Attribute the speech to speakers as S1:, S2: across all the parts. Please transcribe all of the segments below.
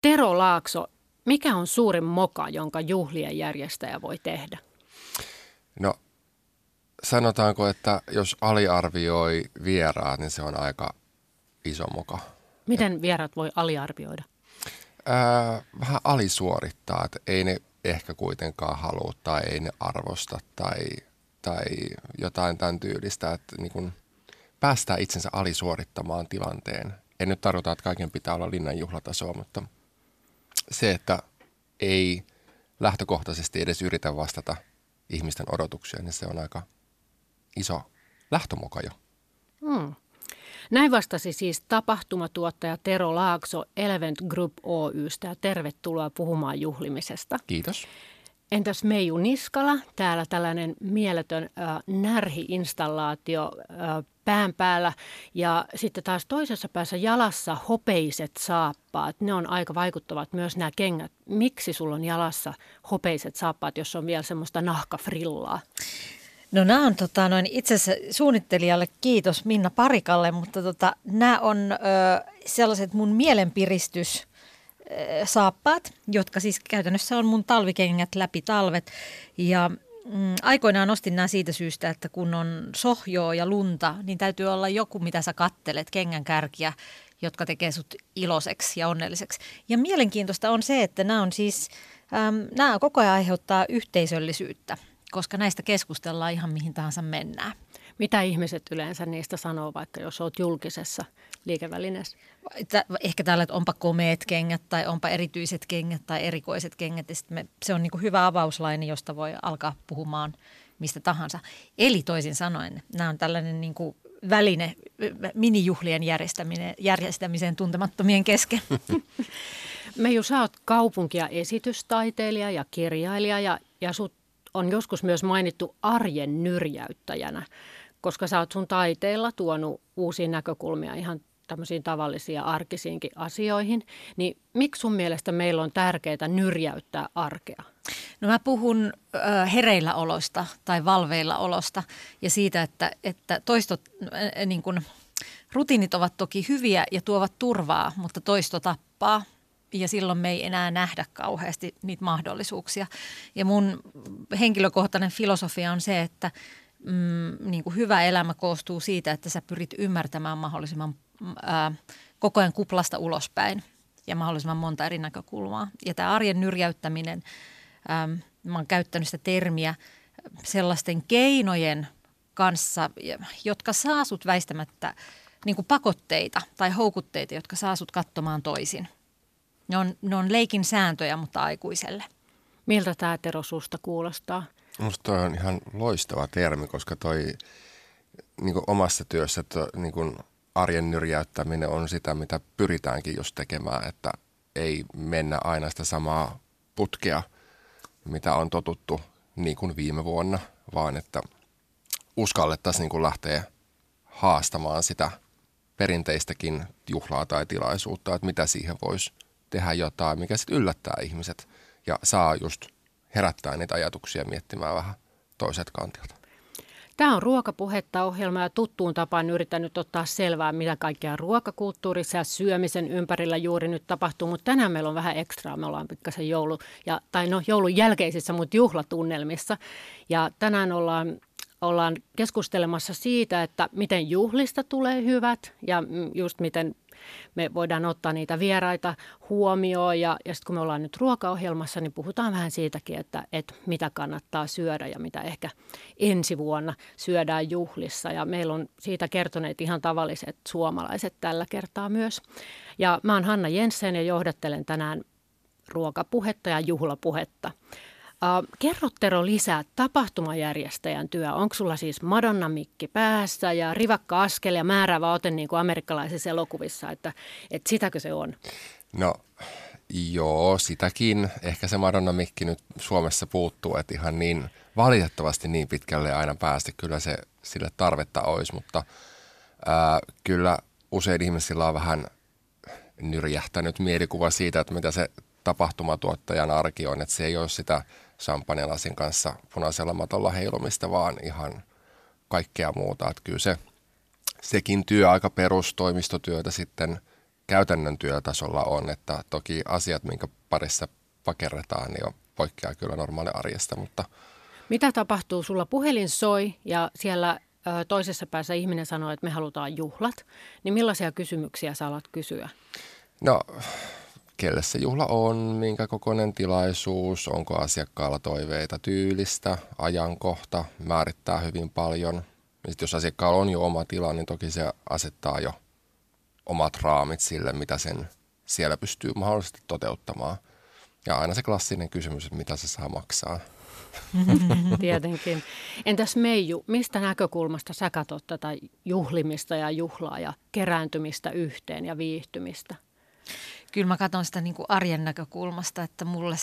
S1: Tero Laakso, mikä on suurin moka, jonka juhlien järjestäjä voi tehdä?
S2: No sanotaanko, että jos aliarvioi vieraat, niin se on aika iso moka.
S1: Miten vieraat voi aliarvioida?
S2: Vähän alisuorittaa, että ei ne ehkä kuitenkaan halua tai ei ne arvosta tai jotain tämän tyylistä, että niin kun päästään itsensä alisuorittamaan tilanteen. En nyt tarkoita, että kaiken pitää olla linnan juhlatasoa, mutta se, että ei lähtökohtaisesti edes yritä vastata ihmisten odotuksia, niin se on aika iso lähtömoka jo.
S1: Näin vastasi siis tapahtumatuottaja Tero Laakso Elevent Group Oy:stä ja tervetuloa puhumaan juhlimisesta.
S2: Kiitos.
S1: Entäs Meiju Niskala? Täällä tällainen mieletön närhi-installaatio pään päällä ja sitten taas toisessa päässä jalassa hopeiset saappaat. Ne on aika vaikuttavat myös nämä kengät. Miksi sulla on jalassa hopeiset saappaat, jos on vielä semmoista nahkafrillaa?
S3: No nämä on itse asiassa suunnittelijalle kiitos Minna Parikalle, mutta nämä on sellaiset mun mielenpiristys saappaat, jotka siis käytännössä on mun talvikengät läpi talvet. Ja aikoinaan ostin nämä siitä syystä, että kun on sohjoa ja lunta, niin täytyy olla joku, mitä sä kattelet, kengän kärkiä, jotka tekee sut iloiseksi ja onnelliseksi. Ja mielenkiintoista on se, että nämä on siis, nämä koko ajan aiheuttaa yhteisöllisyyttä, koska näistä keskustellaan ihan mihin tahansa mennään.
S1: Mitä ihmiset yleensä niistä sanoo, vaikka jos olet julkisessa liikevälineessä?
S3: Ehkä täällä, että onpa komeet kengät tai onpa erityiset kengät tai erikoiset kengät. Ja se on niin kuin hyvä avauslaini, josta voi alkaa puhumaan mistä tahansa. Eli toisin sanoen, nämä on tällainen niin kuin väline minijuhlien järjestämiseen tuntemattomien kesken.
S1: Meiju, sä oot kaupunki- ja esitystaiteilija ja kirjailija ja sut on joskus myös mainittu arjen nyrjäyttäjänä, koska sä oot sun taiteella tuonut uusia näkökulmia ihan tämmöisiin tavallisiin arkisiinkin asioihin. Niin miksi sun mielestä meillä on tärkeää nyrjäyttää arkea?
S3: No mä puhun hereillä olosta tai valveilla olosta ja siitä, että toistot, niin kun, rutiinit ovat toki hyviä ja tuovat turvaa, mutta toisto tappaa. Ja silloin me ei enää nähdä kauheasti niitä mahdollisuuksia. Ja mun henkilökohtainen filosofia on se, että niin kuin hyvä elämä koostuu siitä, että sä pyrit ymmärtämään mahdollisimman koko ajan kuplasta ulospäin ja mahdollisimman monta eri näkökulmaa. Ja tämä arjen nyrjäyttäminen, mä oon käyttänyt sitä termiä sellaisten keinojen kanssa, jotka saa sut väistämättä niin kuin pakotteita tai houkutteita, jotka saa sut katsomaan toisin. Ne on leikin sääntöjä, mutta aikuiselle.
S1: Miltä tämä, Tero, susta kuulostaa?
S2: Minusta toi on ihan loistava termi, koska toi niin kuin omassa työssä niin kuin arjen nyrjäyttäminen on sitä, mitä pyritäänkin just tekemään, että ei mennä aina sitä samaa putkea, mitä on totuttu niin kuin viime vuonna, vaan että uskallettaisiin niin kuin lähteä haastamaan sitä perinteistäkin juhlaa tai tilaisuutta, että mitä siihen voisi tehdä jotain, mikä sitten yllättää ihmiset ja saa just herättää niitä ajatuksia miettimään vähän toiset kantilta.
S1: Tämä on Ruokapuhetta -ohjelma ja tuttuun tapaan yritän nyt ottaa selvää, mitä kaikkea ruokakulttuurissa ja syömisen ympärillä juuri nyt tapahtuu, mutta tänään meillä on vähän ekstraa. Me ollaan pikkasen joulun jälkeisissä, mutta juhlatunnelmissa. Ja tänään ollaan keskustelemassa siitä, että miten juhlista tulee hyvät ja just miten me voidaan ottaa niitä vieraita huomioon ja sitten kun me ollaan nyt ruokaohjelmassa, niin puhutaan vähän siitäkin, että mitä kannattaa syödä ja mitä ehkä ensi vuonna syödään juhlissa. Ja meillä on siitä kertoneet ihan tavalliset suomalaiset tällä kertaa myös. Ja mä oon Hanna Jensen ja johdattelen tänään ruokapuhetta ja juhlapuhetta. Kerro, Tero, lisää tapahtumajärjestäjän työ. Onko sulla siis Madonna-mikki päässä ja rivakka askel ja määräävä ote niin kuin amerikkalaisissa elokuvissa, että sitäkö se on?
S2: No joo, sitäkin. Ehkä se Madonna-mikki nyt Suomessa puuttuu, että ihan niin valitettavasti niin pitkälle aina päästä. Kyllä se sille tarvetta olisi, mutta kyllä usein ihmisillä on vähän nyrjähtänyt mielikuva siitä, että mitä se tapahtumatuottajan arki on, että se ei ole sitä champagnelasin kanssa punaisella matolla heilumista, vaan ihan kaikkea muuta. Että kyllä sekin työ, aika perustoimistotyötä sitten käytännön työtasolla on, että toki asiat, minkä parissa pakerretaan, niin poikkeaa kyllä normaali arjesta, mutta...
S1: Mitä tapahtuu? Sulla puhelin soi ja siellä toisessa päässä ihminen sanoo, että me halutaan juhlat, niin millaisia kysymyksiä sä alat kysyä?
S2: No, kelle se juhla on, minkä kokoinen tilaisuus, onko asiakkaalla toiveita tyylistä, ajankohta, määrittää hyvin paljon. Ja sit jos asiakkaalla on jo oma tila, niin toki se asettaa jo omat raamit sille, mitä sen siellä pystyy mahdollisesti toteuttamaan. Ja aina se klassinen kysymys, että mitä se saa maksaa.
S1: Tietenkin. Entäs Meiju, mistä näkökulmasta sä katsot tätä juhlimista ja juhlaa ja kerääntymistä yhteen ja viihtymistä?
S3: Kyllä mä katson sitä niin kuin arjen näkökulmasta, että mulle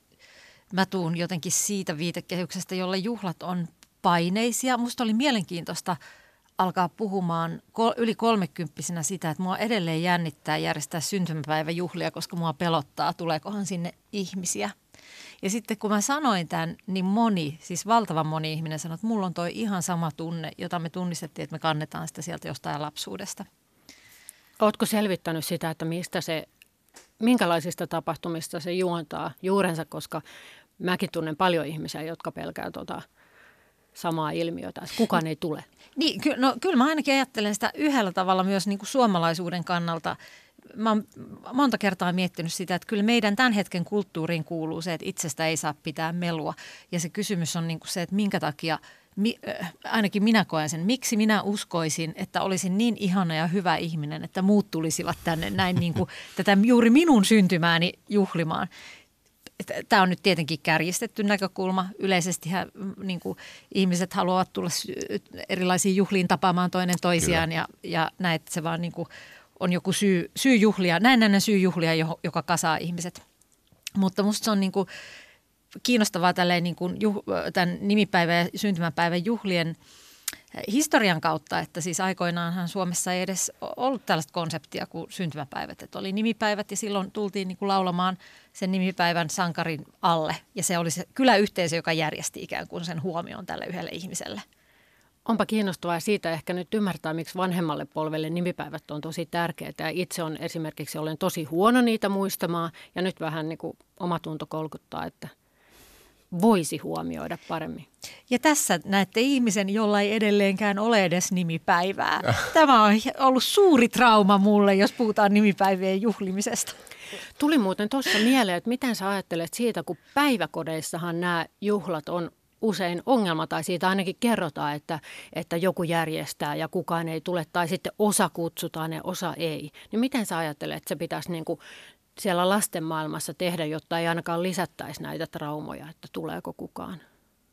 S3: mä tuun jotenkin siitä viitekehyksestä, jolle juhlat on paineisia. Musta oli mielenkiintoista alkaa puhumaan yli 30-vuotiaana sitä, että mua edelleen jännittää järjestää syntymäpäiväjuhlia, koska mua pelottaa, tuleekohan sinne ihmisiä. Ja sitten kun mä sanoin tämän, niin siis valtavan moni ihminen sanoi, että mulla on toi ihan sama tunne, jota me tunnistettiin, että me kannetaan sitä sieltä jostain lapsuudesta.
S1: Ootko selvittänyt sitä, että minkälaisista tapahtumista se juontaa juurensa, koska mäkin tunnen paljon ihmisiä, jotka pelkää samaa ilmiötä, että kukaan ei tule.
S3: Niin, kyllä mä ainakin ajattelen sitä yhdellä tavalla myös niin kuin suomalaisuuden kannalta. Mä oon monta kertaa miettinyt sitä, että kyllä meidän tämän hetken kulttuuriin kuuluu se, että itsestä ei saa pitää melua. Ja se kysymys on niin kuin se, että minkä takia, ainakin minä koen sen, miksi minä uskoisin, että olisin niin ihana ja hyvä ihminen, että muut tulisivat tänne näin niin kuin tätä juuri minun syntymääni juhlimaan. Tämä on nyt tietenkin kärjistetty näkökulma. Yleisestihän niin kuin ihmiset haluavat tulla erilaisiin juhliin tapaamaan toinen toisiaan ja näin, että se vaan niin kuin on joku syy juhlia, näennäinen syy juhlia, joka kasaa ihmiset. Mutta musta se on niin kuin kiinnostavaa tälleen niin kuin tämän nimipäivän ja syntymäpäivän juhlien historian kautta, että siis aikoinaanhan Suomessa ei edes ollut tällaista konseptia kuin syntymäpäivät. Että oli nimipäivät ja silloin tultiin niin kuin laulamaan sen nimipäivän sankarin alle. Ja se oli se kyläyhteisö, joka järjesti ikään kuin sen huomioon tälle yhdelle ihmiselle.
S1: Onpa kiinnostavaa siitä ehkä nyt ymmärtää, miksi vanhemmalle polvelle nimipäivät on tosi tärkeitä. Ja itse on esimerkiksi, olen tosi huono niitä muistamaan ja nyt vähän niin kuin omatunto kolkuttaa, että voisi huomioida paremmin.
S3: Ja tässä näette ihmisen, jolla ei edelleenkään ole edes nimipäivää. Tämä on ollut suuri trauma mulle, jos puhutaan nimipäivien juhlimisesta.
S1: Tuli muuten tuossa mieleen, että miten sä ajattelet siitä, kun päiväkodeissahan nämä juhlat on usein ongelma, tai siitä ainakin kerrotaan, että joku järjestää ja kukaan ei tule, tai sitten osa kutsutaan ja osa ei. Niin miten sä ajattelet, että se pitäisi niin kuin siellä lasten maailmassa tehdä, jotta ei ainakaan lisättäisi näitä traumoja, että tuleeko kukaan?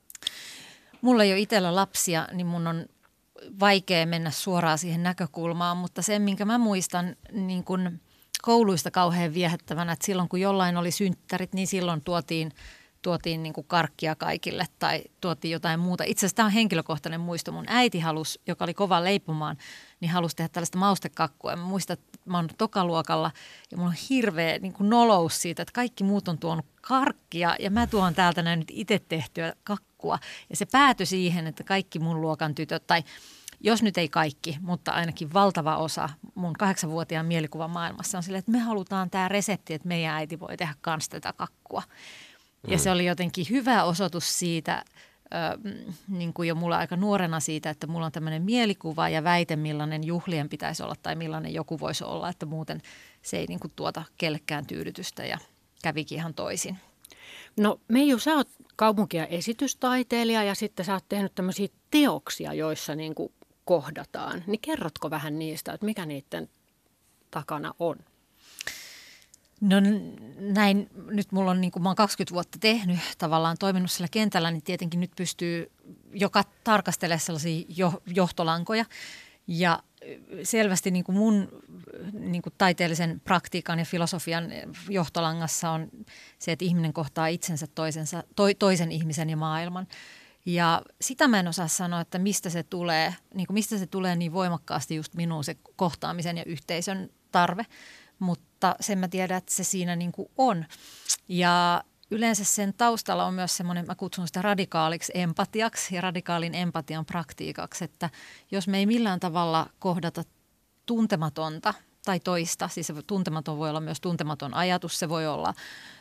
S3: Mulla ei ole itsellä lapsia, niin mun on vaikea mennä suoraan siihen näkökulmaan, mutta sen, minkä mä muistan niin kun kouluista kauhean viehättävänä, että silloin kun jollain oli synttärit, niin silloin tuotiin niin kuin karkkia kaikille tai tuotiin jotain muuta. Itse asiassa tämä on henkilökohtainen muisto. Mun äiti halusi, joka oli kova leipomaan, niin halusi tehdä tällaista maustekakkua. Mä muistan, että mä oon tokaluokalla ja mulla on hirveä niin kuin nolous siitä, että kaikki muut on tuonut karkkia ja mä tuon täältä näin nyt itse tehtyä kakkua. Ja se päätyi siihen, että kaikki mun luokan tytöt, tai jos nyt ei kaikki, mutta ainakin valtava osa mun 8-vuotiaan mielikuvan maailmassa on silleen, että me halutaan tämä resepti, että meidän äiti voi tehdä kans tätä kakkua. Ja se oli jotenkin hyvä osoitus siitä, niin kuin jo mulla aika nuorena siitä, että mulla on tämmöinen mielikuva ja väite, millainen juhlien pitäisi olla tai millainen joku voisi olla, että muuten se ei niin kuin tuota kellekään tyydytystä ja kävikin ihan toisin.
S1: No Meiju, sä oot kaupunki- ja esitystaiteilija ja sitten sä oot tehnyt tämmöisiä teoksia, joissa niin kuin kohdataan. Niin kerrotko vähän niistä, että mikä niiden takana on?
S3: No näin, nyt mulla on, niin kuin mä oon 20 vuotta tehnyt, tavallaan toiminut sillä kentällä, niin tietenkin nyt pystyy joka tarkastelemaan sellaisia johtolankoja. Ja selvästi niin kuin mun niin kuin taiteellisen praktiikan ja filosofian johtolangassa on se, että ihminen kohtaa itsensä toisen ihmisen ja maailman. Ja sitä mä en osaa sanoa, että mistä se tulee niin voimakkaasti just minuun se kohtaamisen ja yhteisön tarve. Mutta sen mä tiedän, että se siinä niin kuin on. Ja yleensä sen taustalla on myös semmoinen, mä kutsun sitä radikaaliksi empatiaksi ja radikaalin empatian praktiikaksi, että jos me ei millään tavalla kohdata tuntematonta tai toista. Siis se tuntematon voi olla myös tuntematon ajatus. Se voi olla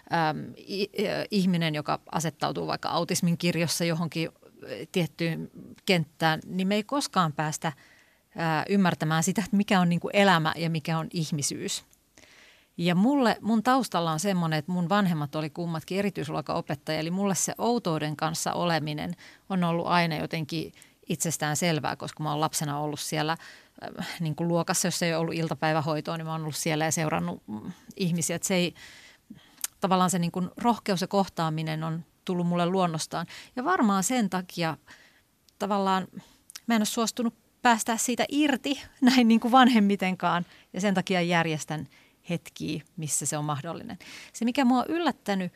S3: ihminen, joka asettautuu vaikka autismin kirjossa johonkin tiettyyn kenttään, niin me ei koskaan päästä ymmärtämään sitä, että mikä on niin kuin elämä ja mikä on ihmisyys. Ja mun taustalla on semmoinen, että mun vanhemmat oli kummatkin erityisluokanopettajia, eli mulle se outouden kanssa oleminen on ollut aina jotenkin itsestään selvää, koska mä oon lapsena ollut siellä niin kuin luokassa, jos ei ole ollut iltapäivähoitoa, niin mä oon ollut siellä ja seurannut ihmisiä. Että se ei, tavallaan se niin kuin rohkeus ja kohtaaminen on tullut mulle luonnostaan. Ja varmaan sen takia tavallaan mä en ole suostunut päästää siitä irti näin niin kuin vanhemmitenkaan ja sen takia järjestän hetkiä, missä se on mahdollinen. Se, mikä mua on yllättänyt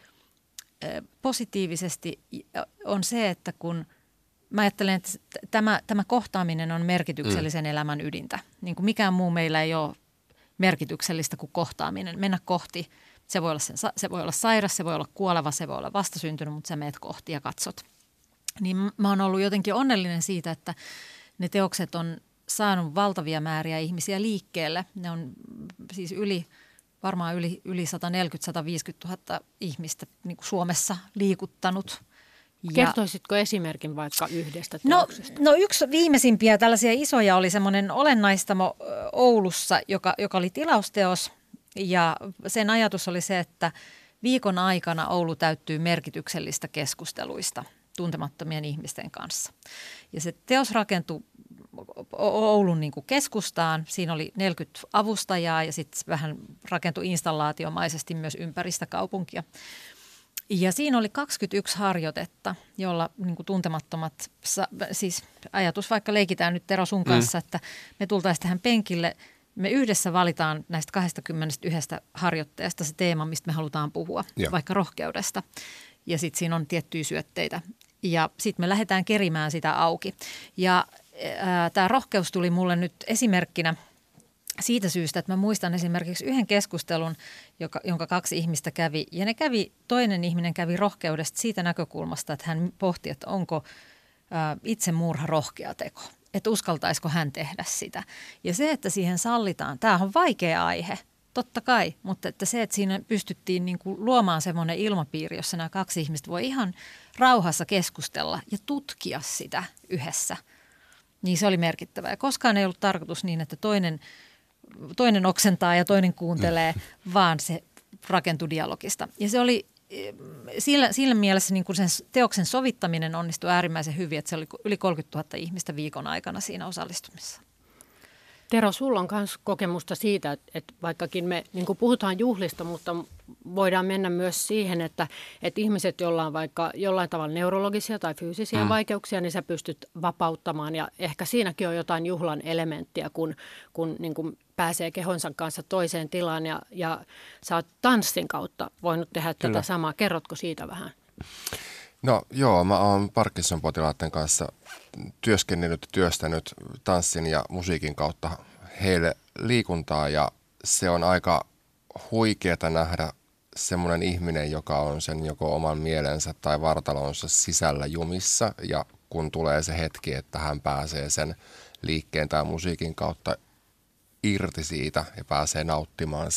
S3: positiivisesti, on se, että kun mä ajattelen, että tämä kohtaaminen on merkityksellisen elämän ydintä. Niin kuin mikään muu meillä ei ole merkityksellistä kuin kohtaaminen. Mennä kohti. Se voi olla sairas, se voi olla kuoleva, se voi olla vastasyntynyt, mutta sä meet kohti ja katsot. Niin mä oon ollut jotenkin onnellinen siitä, että ne teokset on saanut valtavia määriä ihmisiä liikkeelle. Ne on siis varmaan yli 140-150 000 ihmistä niin kuin Suomessa liikuttanut.
S1: Kertoisitko esimerkin vaikka yhdestä teoksesta?
S3: No yksi viimeisimpiä tällaisia isoja oli semmoinen Olennaistamo Oulussa, joka oli tilausteos. Ja sen ajatus oli se, että viikon aikana Oulu täyttyy merkityksellistä keskusteluista tuntemattomien ihmisten kanssa. Ja se teos rakentui Oulun niin kuin keskustaan. Siinä oli 40 avustajaa ja sitten vähän rakentui installaatiomaisesti myös ympäristä kaupunkia. Ja siinä oli 21 harjoitetta, jolla niin kuin tuntemattomat, siis ajatus vaikka leikitään nyt Tero sun kanssa, että me tultaisiin tähän penkille. Me yhdessä valitaan näistä 21 harjoitteesta se teema, mistä me halutaan puhua, vaikka rohkeudesta. Ja sitten siinä on tiettyjä syötteitä. Ja sitten me lähdetään kerimään sitä auki. Ja tämä rohkeus tuli mulle nyt esimerkkinä siitä syystä, että mä muistan esimerkiksi yhden keskustelun, jonka 2 ihmistä kävi. Ja toinen ihminen kävi rohkeudesta siitä näkökulmasta, että hän pohti, että onko itsemurha rohkea teko. Että uskaltaisiko hän tehdä sitä. Ja se, että siihen sallitaan, tämä on vaikea aihe, totta kai, mutta että se, että siinä pystyttiin niin kuin luomaan semmoinen ilmapiiri, jossa nämä 2 ihmistä voi ihan rauhassa keskustella ja tutkia sitä yhdessä, niin se oli merkittävää. Ja koskaan ei ollut tarkoitus niin, että toinen oksentaa ja toinen kuuntelee, vaan se rakentui dialogista. Ja se oli siinä mielessä niin kuin sen teoksen sovittaminen onnistui äärimmäisen hyvin, että se oli yli 30 000 ihmistä viikon aikana siinä osallistumissa.
S1: Tero, sulla on myös kokemusta siitä, että vaikkakin me niin kuin puhutaan juhlista, mutta voidaan mennä myös siihen, että ihmiset, joilla on vaikka jollain tavalla neurologisia tai fyysisiä vaikeuksia, niin sä pystyt vapauttamaan. Ja ehkä siinäkin on jotain juhlan elementtiä, kun niin kuin pääsee kehonsa kanssa toiseen tilaan ja sä oot tanssin kautta voinut tehdä tätä samaa. Kerrotko siitä vähän?
S2: No joo, mä oon Parkinson-potilaiden kanssa työskennellyt ja työstänyt tanssin ja musiikin kautta heille liikuntaa ja se on aika huikeeta nähdä semmoinen ihminen, joka on sen joko oman mielensä tai vartalonsa sisällä jumissa ja kun tulee se hetki, että hän pääsee sen liikkeen tai musiikin kautta irti siitä ja pääsee nauttimaan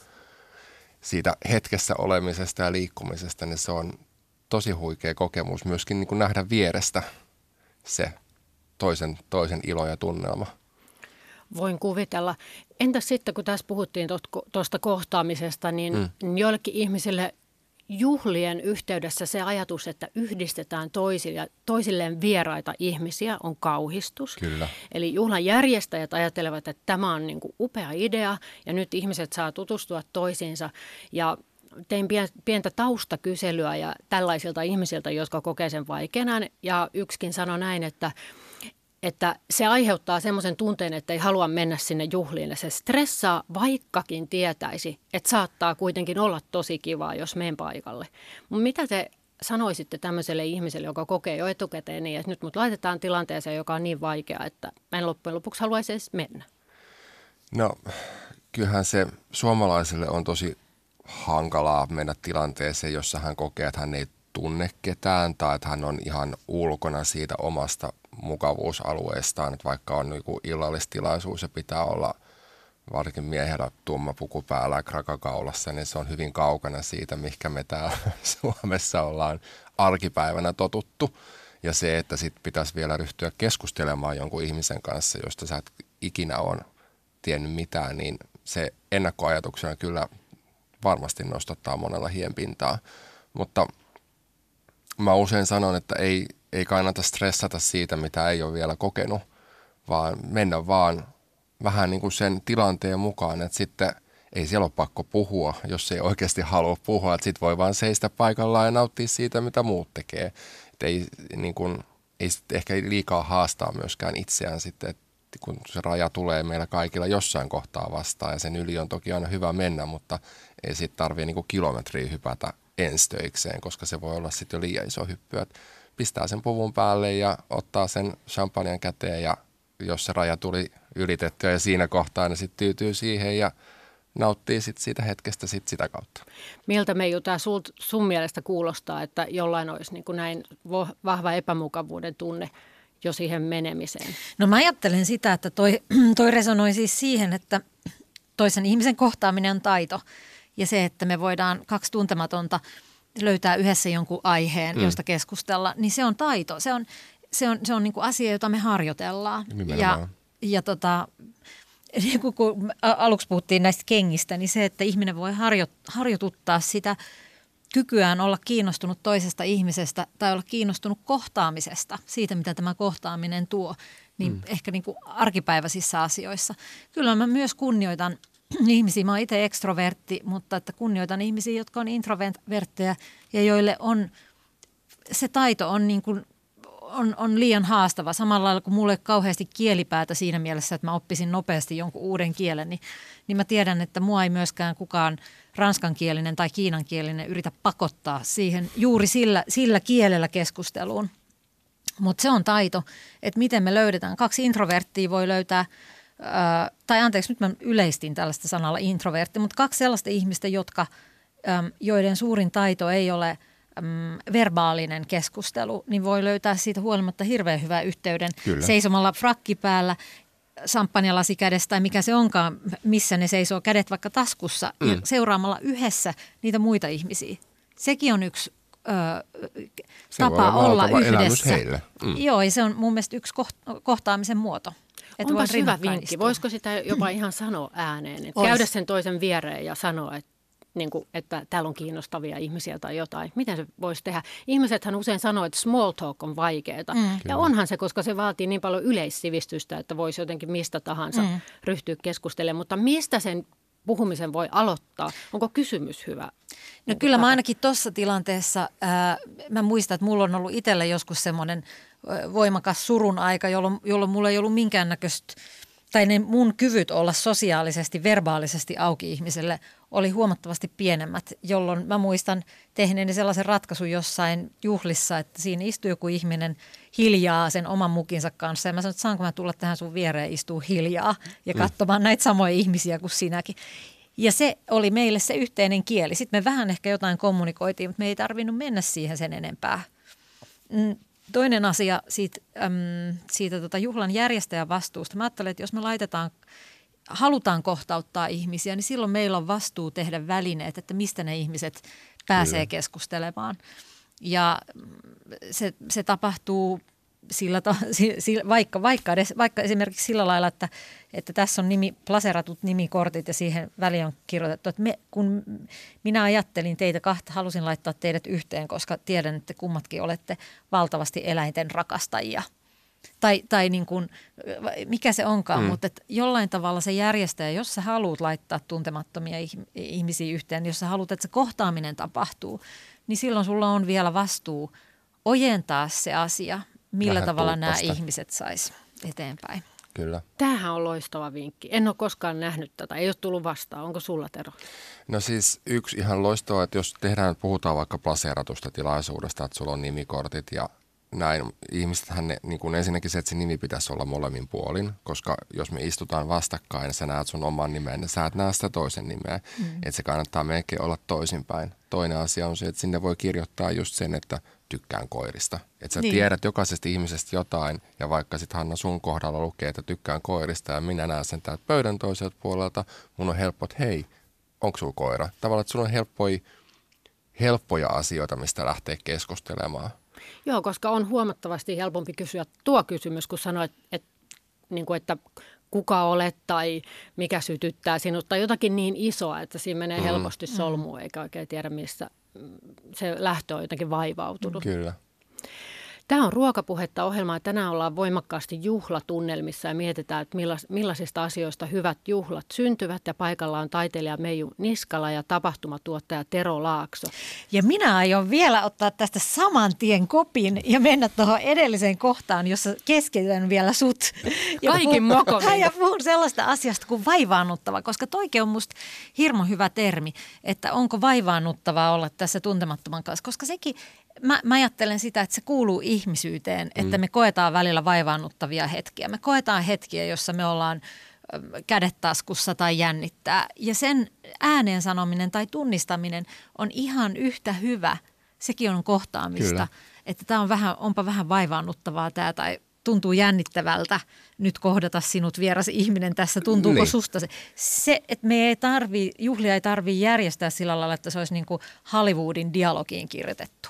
S2: siitä hetkessä olemisesta ja liikkumisesta, niin se on tosi huikea kokemus myöskin niin kuin nähdä vierestä se toisen ilo ja tunnelma.
S1: Voin kuvitella. Entäs sitten, kun tässä puhuttiin tuosta kohtaamisesta, niin joillekin ihmisille juhlien yhteydessä se ajatus, että yhdistetään toisilleen vieraita ihmisiä, on kauhistus.
S2: Kyllä.
S1: Eli juhlan järjestäjät ajattelevat, että tämä on niin kuin upea idea ja nyt ihmiset saa tutustua toisiinsa ja tein pientä taustakyselyä ja tällaisilta ihmisiltä, jotka kokee sen vaikeana ja yksikin sanoi näin, että se aiheuttaa semmoisen tunteen, että ei halua mennä sinne juhliin ja se stressaa, vaikkakin tietäisi, että saattaa kuitenkin olla tosi kivaa, jos menen paikalle. Mutta mitä te sanoisitte tämmöiselle ihmiselle, joka kokee jo etukäteen niin, että nyt mut laitetaan tilanteeseen, joka on niin vaikea, että mä en loppujen lopuksi haluaisi edes mennä?
S2: No kyllähän se suomalaiselle on tosi hankalaa mennä tilanteeseen, jossa hän kokee, että hän ei tunne ketään tai että hän on ihan ulkona siitä omasta mukavuusalueestaan, että vaikka on joku illallistilaisuus ja pitää olla varsinkin miehellä tumma puku päällä ja krakakaulassa, niin se on hyvin kaukana siitä, mihinkä me täällä Suomessa ollaan arkipäivänä totuttu. Ja se, että sit pitäisi vielä ryhtyä keskustelemaan jonkun ihmisen kanssa, josta sä et ikinä ole tiennyt mitään, niin se ennakkoajatuksena kyllä varmasti nostattaa monella hienpintaa. Mutta mä usein sanon, että ei kannata stressata siitä, mitä ei ole vielä kokenut, vaan mennä vaan vähän niin kuin sen tilanteen mukaan, että sitten ei siellä ole pakko puhua, jos ei oikeasti halua puhua, että sitten voi vaan seistä paikallaan ja nauttia siitä, mitä muut tekee. Että ei ehkä liikaa haastaa myöskään itseään sitten, että kun se raja tulee meillä kaikilla jossain kohtaa vastaan ja sen yli on toki aina hyvä mennä, mutta ei sitten tarvitse niin kuin kilometriä hypätä enstöikseen, koska se voi olla sitten jo liian iso hyppy, että pistää sen puvun päälle ja ottaa sen champagnen käteen ja jos se raja tuli ylitettyä ja siinä kohtaa, niin sitten tyytyy siihen ja nauttii sit siitä hetkestä sitä kautta.
S1: Miltä Meiju tämä sun mielestä kuulostaa, että jollain olisi niin kuin näin vahva epämukavuuden tunne jo siihen menemiseen?
S3: No mä ajattelen sitä, että toi resonoi siis siihen, että toisen ihmisen kohtaaminen on taito. Ja se, että me voidaan kaksi tuntematonta löytää yhdessä jonkun aiheen, josta keskustella, niin se on taito. Se on niin kuin asia, jota me harjoitellaan. Ja niin kun aluksi puhuttiin näistä kengistä, niin se, että ihminen voi harjoituttaa sitä kykyään olla kiinnostunut toisesta ihmisestä tai olla kiinnostunut kohtaamisesta, siitä mitä tämä kohtaaminen tuo, niin ehkä niin kuin arkipäiväisissä asioissa. Kyllä mä myös kunnioitan ihmisiä, mä oon itse ekstrovertti, mutta että kunnioitan ihmisiä, jotka on introvertteja ja joille on se taito on niin kuin on liian haastava. Samalla lailla kuin mulle kauheasti kielipäätä siinä mielessä, että mä oppisin nopeasti jonkun uuden kielen, niin mä tiedän, että mua ei myöskään kukaan ranskankielinen tai kiinankielinen yritä pakottaa siihen juuri sillä kielellä keskusteluun. Mutta se on taito, että miten me löydetään. Kaksi introverttia voi löytää, tai anteeksi, nyt mä yleistin tällaista sanalla introvertti, mutta kaksi sellaista ihmistä, joiden suurin taito ei ole verbaalinen keskustelu, niin voi löytää siitä huolimatta hirveän hyvää yhteyden. Kyllä. Seisomalla frakki päällä, samppanjalasi kädessä tai mikä se onkaan, missä ne seisoo kädet vaikka taskussa ja seuraamalla yhdessä niitä muita ihmisiä. Sekin on yksi tapa olla yhdessä.
S2: Heille.
S3: Joo, ja se on mun mielestä yksi kohtaamisen muoto.
S1: Onpas hyvä vinkki. Voisiko sitä jopa ihan sanoa ääneen? Käydä sen toisen viereen ja sanoa, että täällä on kiinnostavia ihmisiä tai jotain. Miten se voisi tehdä? Ihmisethän usein sanoo, että small talk on vaikeaa. Ja onhan se, koska se vaatii niin paljon yleissivistystä, että voisi jotenkin mistä tahansa ryhtyä keskustelemaan. Mutta mistä sen puhumisen voi aloittaa? Onko kysymys hyvä?
S3: No kyllä mä ainakin tuossa tilanteessa, mä muistan, että mulla on ollut itsellä joskus semmoinen voimakas surun aika, jolloin mulla ei ollut minkäännäköistä, tai ne mun kyvyt olla sosiaalisesti, verbaalisesti auki ihmiselle oli huomattavasti pienemmät, jolloin mä muistan tehneeni sellaisen ratkaisun jossain juhlissa, että siinä istui joku ihminen hiljaa sen oman mukinsa kanssa. Ja mä sanoin, että saanko mä tulla tähän sun viereen istua hiljaa ja katsomaan näitä samoja ihmisiä kuin sinäkin. Ja se oli meille se yhteinen kieli. Sitten me vähän ehkä jotain kommunikoitiin, mutta me ei tarvinnut mennä siihen sen enempää. Toinen asia siitä juhlan järjestäjän vastuusta. Mä ajattelen, että jos me halutaan kohtauttaa ihmisiä, niin silloin meillä on vastuu tehdä välineet, että mistä ne ihmiset pääsee keskustelemaan. Ja se tapahtuu vaikka esimerkiksi sillä lailla, että tässä on plaseratut nimikortit ja siihen väliin on kirjoitettu, että kun minä ajattelin teitä kahta, halusin laittaa teidät yhteen, koska tiedän, että kummatkin olette valtavasti eläinten rakastajia. Tai niin kuin, mikä se onkaan, mutta että jollain tavalla se järjestäjä, jos sä haluat laittaa tuntemattomia ihmisiä yhteen, jos sä haluat, että se kohtaaminen tapahtuu, niin silloin sulla on vielä vastuu ojentaa se asia, millä vähän tavalla nämä ihmiset sais eteenpäin.
S2: Kyllä.
S1: Tämähän on loistava vinkki. En ole koskaan nähnyt tätä. Ei ole tullut vastaan. Onko sulla, Tero?
S2: No siis yksi ihan loistava, että jos puhutaan vaikka plaseeratusta tilaisuudesta, että sulla on nimikortit ja näin. Ihmisethän niin kuin ensinnäkin se, että se nimi pitäisi olla molemmin puolin, koska jos me istutaan vastakkain ja sä näet sun oman nimen, niin sä et näe sitä toisen nimeä. Että se kannattaa melkein olla toisinpäin. Toinen asia on se, että sinne voi kirjoittaa just sen, että tykkään koirista. Että sä tiedät jokaisesta ihmisestä jotain ja vaikka sitten Hanna sun kohdalla lukee, että tykkään koirista ja minä näen sen täältä pöydän toiselta puolelta, mun on helppo, että hei, onko sulla koira? Tavallaan, että sulla on helppoja asioita, mistä lähtee keskustelemaan.
S1: Joo, koska on huomattavasti helpompi kysyä tuo kysymys, kun sanoit, että kuka olet tai mikä sytyttää sinut tai jotakin niin isoa, että siinä menee helposti solmuun eikä oikein tiedä, missä se lähtö on jotenkin vaivautunut.
S2: Kyllä.
S1: Tämä on Ruokapuhetta -ohjelma. Tänään ollaan voimakkaasti juhlatunnelmissa ja mietitään, että millaisista asioista hyvät juhlat syntyvät. Ja paikalla on taiteilija Meiju Niskala ja tapahtumatuottaja Tero Laakso.
S3: Ja minä aion vielä ottaa tästä saman tien kopin ja mennä tuohon edelliseen kohtaan, jossa keskityn vielä sut.
S1: Kaikin mokomin.
S3: Ja puhun sellaista asiasta kuin vaivaannuttava, koska toikin on musta hirmu hyvä termi, että onko vaivaannuttavaa olla tässä tuntemattoman kanssa, koska sekin... Mä ajattelen sitä, että se kuuluu ihmisyyteen, että me koetaan välillä vaivaannuttavia hetkiä. Me koetaan hetkiä, jossa me ollaan kädet taskussa tai jännittää. Ja sen ääneen sanominen tai tunnistaminen on ihan yhtä hyvä. Sekin on kohtaamista. Kyllä. Että tämä onpa vähän vaivaannuttavaa tämä tai tuntuu jännittävältä nyt kohdata sinut vieras ihminen tässä. Tuntuuko susta se, että juhlia ei tarvitse järjestää sillä lailla, että se olisi niin kuin Hollywoodin dialogiin kirjoitettu.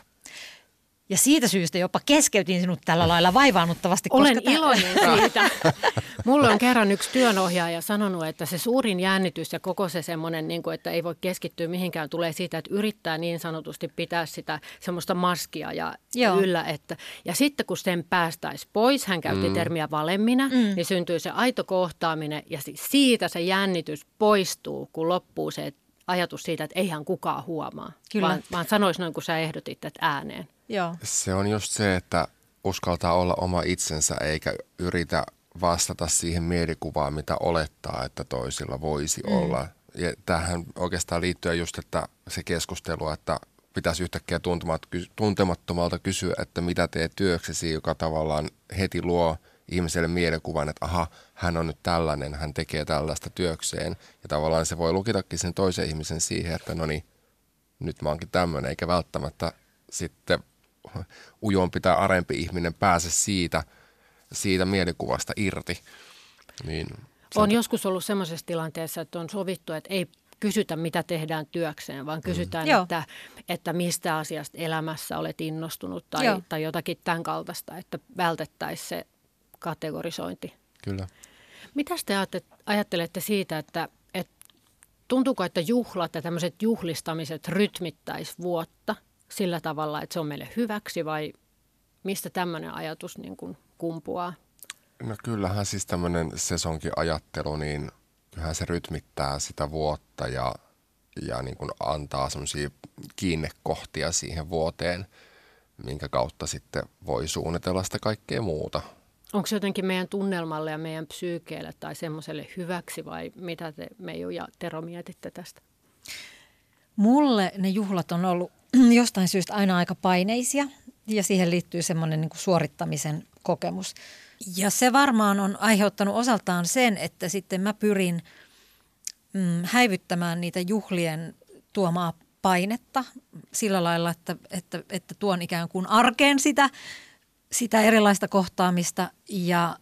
S3: Ja siitä syystä jopa keskeytin sinut tällä lailla vaivaannuttavasti.
S1: Olen iloinen siitä. Mulle on kerran yksi työnohjaaja sanonut, että se suurin jännitys ja koko se semmoinen, että ei voi keskittyä mihinkään, tulee siitä, että yrittää niin sanotusti pitää sitä semmoista maskia ja yllä. Ja sitten kun sen päästäisi pois, hän käytti termiä valemminä, niin syntyy se aito kohtaaminen ja siitä se jännitys poistuu, kun loppuu se ajatus siitä, että eihän kukaan huomaa. Kyllä. Vaan sanoisi noin, kun sä ehdotit, että ääneen.
S3: Joo.
S2: Se on just se, että uskaltaa olla oma itsensä eikä yritä vastata siihen mielikuvaan, mitä olettaa, että toisilla voisi olla. Ja tähän oikeastaan liittyy just, että se keskustelu, että pitäisi yhtäkkiä tuntemattomalta kysyä, että mitä teet työksesi, joka tavallaan heti luo ihmiselle mielikuvan, että aha, hän on nyt tällainen, hän tekee tällaista työkseen. Ja tavallaan se voi lukitakin sen toisen ihmisen siihen, että no niin, nyt mä oonkin tämmöinen, eikä välttämättä sitten ujompi tai arempi ihminen pääse siitä mielikuvasta irti. Niin,
S1: on joskus ollut semmoisessa tilanteessa, että on sovittu, että ei kysytä, mitä tehdään työkseen, vaan kysytään, että mistä asiasta elämässä olet innostunut tai jotakin tämän kaltaista, että vältettäisiin se kategorisointi.
S2: Kyllä.
S1: Mitä te ajattelette siitä, että tuntuuko, että juhlat ja tämmöiset juhlistamiset rytmittäisi vuotta sillä tavalla, että se on meille hyväksi vai mistä tämmöinen ajatus niin kuin kumpuaa?
S2: No kyllähän siis tämmöinen sesonkiajattelu, niin kyllähän se rytmittää sitä vuotta ja niin kuin antaa semmoisia kiinnekohtia siihen vuoteen, minkä kautta sitten voi suunnitella sitä kaikkea muuta.
S1: Onko se jotenkin meidän tunnelmalle ja meidän psyykeelle tai semmoiselle hyväksi vai mitä te Meiju ja Tero mietitte tästä?
S3: Mulle ne juhlat on ollut jostain syystä aina aika paineisia ja siihen liittyy semmoinen niin kuin suorittamisen kokemus. Ja se varmaan on aiheuttanut osaltaan sen, että sitten mä pyrin häivyttämään niitä juhlien tuomaa painetta sillä lailla, että tuon ikään kuin arkeen sitä erilaista kohtaamista ja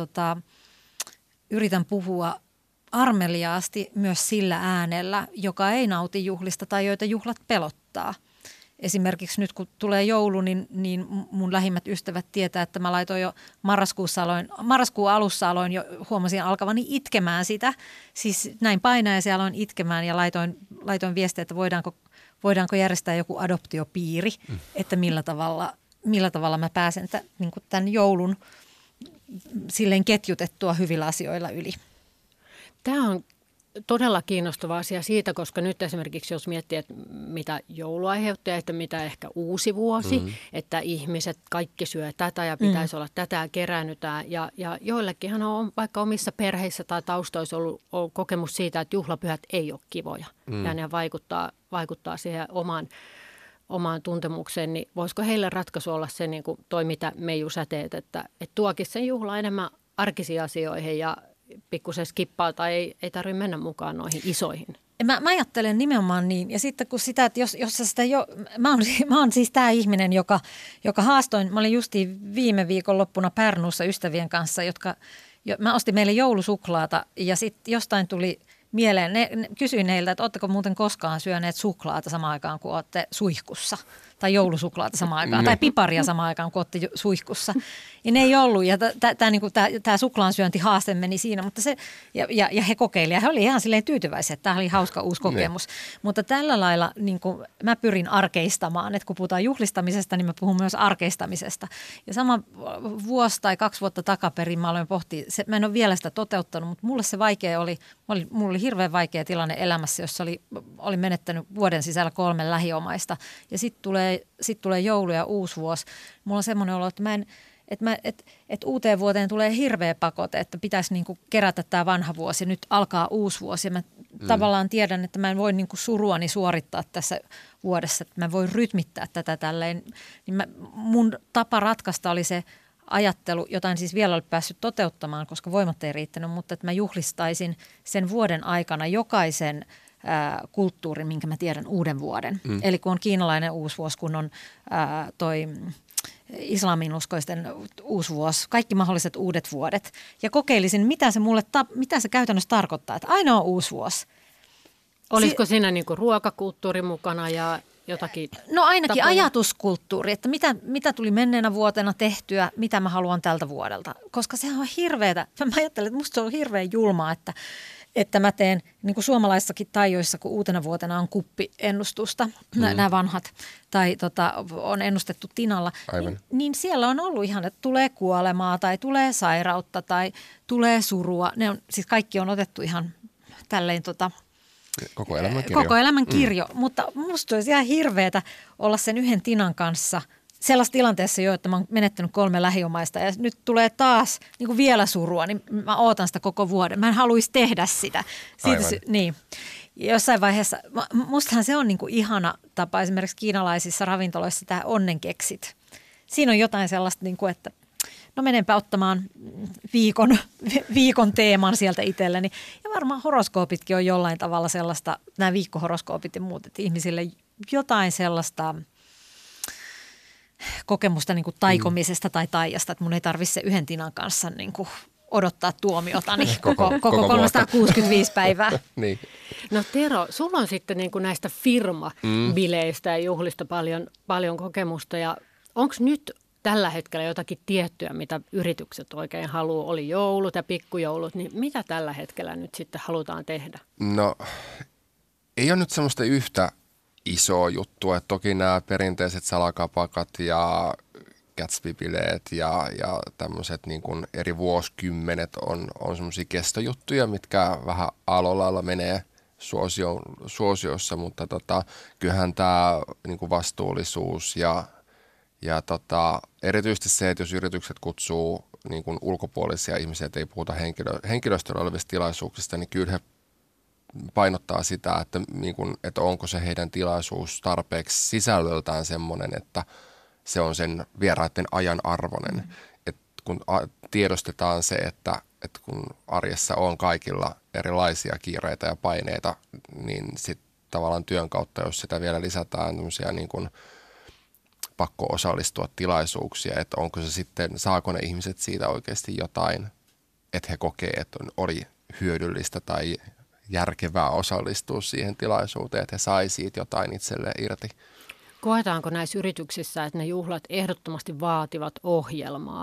S3: yritän puhua armeliaasti myös sillä äänellä, joka ei nauti juhlista tai joita juhlat pelottaa. Esimerkiksi nyt kun tulee joulu, niin mun lähimmät ystävät tietää, että mä laitoin jo marraskuun alussa huomasin alkavani itkemään sitä. Siis näin painajaisia aloin itkemään ja laitoin viestiä, että voidaanko järjestää joku adoptiopiiri, että millä tavalla mä pääsen niin kuin tämän joulun silleen ketjutettua hyvillä asioilla yli.
S1: Tämä on todella kiinnostava asia siitä, koska nyt esimerkiksi jos miettii, että mitä joulu aiheuttaa, että mitä ehkä uusi vuosi, että ihmiset kaikki syö tätä ja pitäisi olla tätä ja keräännytään. Ja joillekinhan on vaikka omissa perheissä tai taustoissa ollut kokemus siitä, että juhlapyhät ei ole kivoja ja ne vaikuttaa siihen omaan tuntemukseen, niin voisiko heille ratkaisu olla se, niin kuin toi mitä Meiju sä teet, että tuokisi sen juhla enemmän arkisiin asioihin ja pikkusen skippaa tai ei tarvitse mennä mukaan noihin isoihin?
S3: Mä ajattelen nimenomaan niin. Ja sitten kun sitä, että jos sä sitä jo, mä oon siis tämä ihminen, joka haastoin, mä olin justiin viime viikon loppuna Pärnuussa ystävien kanssa, mä ostin meille joulusuklaata ja sitten jostain tuli mieleen, kysyin heiltä, että ootteko muuten koskaan syöneet suklaata samaan aikaan, kun ootte suihkussa? Tai joulusuklaata samaan aikaan, tai piparia samaan aikaan, kun ootte suihkussa. Ja ne ei ollut, ja tämä suklaansyöntihaaste meni siinä, mutta se, ja he kokeilivat, ja he olivat ihan silleen tyytyväisiä, että tämä oli hauska uusi kokemus. Mutta tällä lailla niin kuin mä pyrin arkeistamaan, että kun puhutaan juhlistamisesta, niin mä puhun myös arkeistamisesta. Ja sama vuosi tai 2 vuotta takaperin mä aloin pohtia, mä en ole vielä sitä toteuttanut, mutta mulle se vaikea mulla oli hirveän vaikea tilanne elämässä, jossa oli menettänyt vuoden sisällä 3 lähiomaista, ja sitten tulee joulu ja uusi vuosi. Mulla on semmoinen olo, että uuteen vuoteen tulee hirveä pakote, että pitäisi niinku kerätä tämä vanha vuosi ja nyt alkaa uusi vuosi. Ja mä tavallaan tiedän, että mä en voi niinku suruani suorittaa tässä vuodessa, että mä voin rytmittää tätä tälleen. Niin mun tapa ratkaista oli se ajattelu, jota en siis vielä ole päässyt toteuttamaan, koska voimat ei riittänyt, mutta että mä juhlistaisin sen vuoden aikana jokaisen kulttuurin, minkä mä tiedän uuden vuoden. Eli kun on kiinalainen uusi vuosi, kun on toi islaminuskoisten uusi vuosi, kaikki mahdolliset uudet vuodet. Ja kokeilisin, mitä se käytännössä tarkoittaa, että aina on uusi vuosi.
S1: Olisiko siinä niinku ruokakulttuuri mukana ja jotakin?
S3: No ainakin
S1: tapoja?
S3: Ajatuskulttuuri, että mitä tuli menneenä vuotena tehtyä, mitä mä haluan tältä vuodelta. Koska sehän on hirveetä. Mä ajattelen, että musta se on hirveän julmaa, että mä teen niin kuin suomalaissakin taioissa, kun uutena vuotena on kuppiennustusta, nämä vanhat, tai on ennustettu tinalla, niin siellä on ollut ihan, että tulee kuolemaa tai tulee sairautta tai tulee surua. Siis kaikki on otettu ihan tälleen koko elämän kirjo, mutta musta olisi ihan hirveetä olla sen yhden tinan kanssa sellaisessa tilanteessa jo, että mä oon menettänyt 3 lähiomaista ja nyt tulee taas niin kuin vielä surua, niin mä ootan sitä koko vuoden. Mä en haluaisi tehdä sitä. Niin. Jossain vaiheessa, mustahan se on niin kuin ihana tapa esimerkiksi kiinalaisissa ravintoloissa tämä onnenkeksit. Siinä on jotain sellaista, niin kuin, että no menenpä ottamaan viikon teeman sieltä itselleni. Ja varmaan horoskoopitkin on jollain tavalla sellaista, nämä viikkohoroskoopit ja muut, että ihmisille jotain sellaista kokemusta niin kuin taikomisesta tai taijasta, että mun ei tarvitse se yhden tinan kanssa niin kuin odottaa tuomiotani koko 365 päivää.
S2: Niin.
S1: No Tero, sulla on sitten niin kuin näistä firmabileistä ja juhlista paljon kokemusta ja onko nyt tällä hetkellä jotakin tiettyä, mitä yritykset oikein haluaa? Oli joulut ja pikkujoulut, niin mitä tällä hetkellä nyt sitten halutaan tehdä? No
S2: ei ole nyt semmoista yhtä isoa juttua, että toki nämä perinteiset salakapakat ja Gatsby-bileet ja tämmöiset niin kuin eri vuosikymmenet on semmoisia kestojuttuja, mitkä vähän alolailla menee suosiossa, mutta kyllähän tämä niin kuin vastuullisuus ja erityisesti se, että jos yritykset kutsuu niin kuin ulkopuolisia ihmisiä, että ei puhuta henkilöstöllä olevista tilaisuuksista, niin kyllä he painottaa sitä, että onko se heidän tilaisuus tarpeeksi sisällöltään semmoinen, että se on sen vieraiden ajan arvoinen. Että kun tiedostetaan se, että kun arjessa on kaikilla erilaisia kiireitä ja paineita, niin sitten tavallaan työn kautta, jos sitä vielä lisätään tämmöisiä niin kuin pakko osallistua tilaisuuksia, että onko se sitten, saako ne ihmiset siitä oikeasti jotain, että he kokee, että oli hyödyllistä tai järkevää osallistua siihen tilaisuuteen, että he sai siitä jotain itselleen irti.
S1: Koetaanko näissä yrityksissä, että ne juhlat ehdottomasti vaativat ohjelmaa?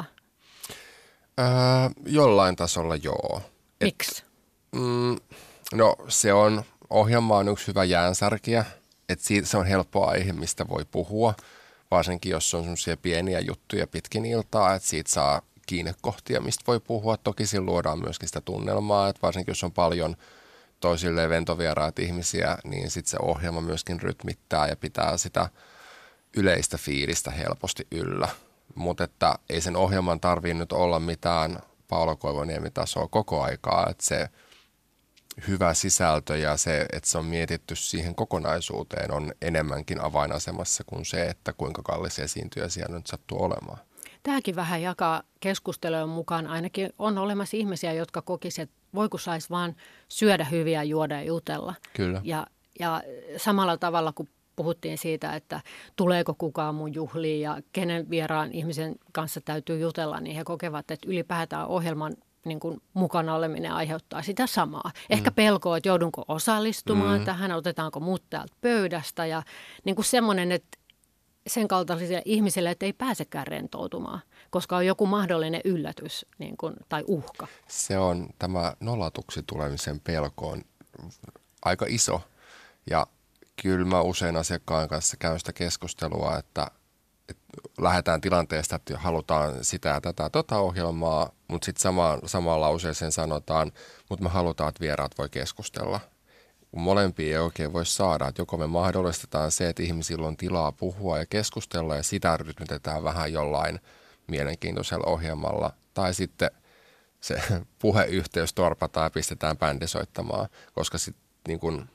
S2: Jollain tasolla joo.
S1: Miksi?
S2: No ohjelma on yksi hyvä jäänsärkiä, että se on helppo aihe, mistä voi puhua, varsinkin jos on sellaisia pieniä juttuja pitkin iltaa, että siitä saa kiinnekohtia, mistä voi puhua. Toki siinä luodaan myöskin sitä tunnelmaa, että varsinkin jos on paljon toisille ventovieraat ihmisiä, niin sitten se ohjelma myöskin rytmittää ja pitää sitä yleistä fiilistä helposti yllä. Mutta että ei sen ohjelman tarvitse nyt olla mitään Paula Koivuniemi-tasoa koko aikaa, että hyvä sisältö ja se, että se on mietitty siihen kokonaisuuteen, on enemmänkin avainasemassa kuin se, että kuinka kallis esiintyjä siellä nyt sattuu olemaan.
S1: Tämäkin vähän jakaa keskustelujen mukaan. Ainakin on olemassa ihmisiä, jotka kokisivat, että voi kun saisi vaan syödä hyviä, juoda ja jutella.
S2: Kyllä.
S1: Ja samalla tavalla kuin puhuttiin siitä, että tuleeko kukaan mun juhliin ja kenen vieraan ihmisen kanssa täytyy jutella, niin he kokevat, että ylipäätään ohjelman niin kuin mukana oleminen aiheuttaa sitä samaa. Ehkä pelkoa, että joudunko osallistumaan tähän, otetaanko mut täältä pöydästä ja niin kuin semmoinen, että sen kaltaisille ihmisille, että ei pääsekään rentoutumaan, koska on joku mahdollinen yllätys niin kuin, tai uhka.
S2: Se on tämä nollatuksi tulemisen pelko on aika iso ja kyllä mä usein asiakkaan kanssa käyn sitä keskustelua, että lähdetään tilanteesta, että halutaan sitä ja tätä ohjelmaa, mutta sitten samaan lauseeseen sanotaan, mutta me halutaan, että vieraat voi keskustella. Kun molempia ei oikein voi saada, että joko me mahdollistetaan se, että ihmisillä on tilaa puhua ja keskustella ja sitä rytmitetään vähän jollain mielenkiintoisella ohjelmalla, tai sitten se puheyhteys torpataan ja pistetään bändi soittamaan, koska sitten niin kun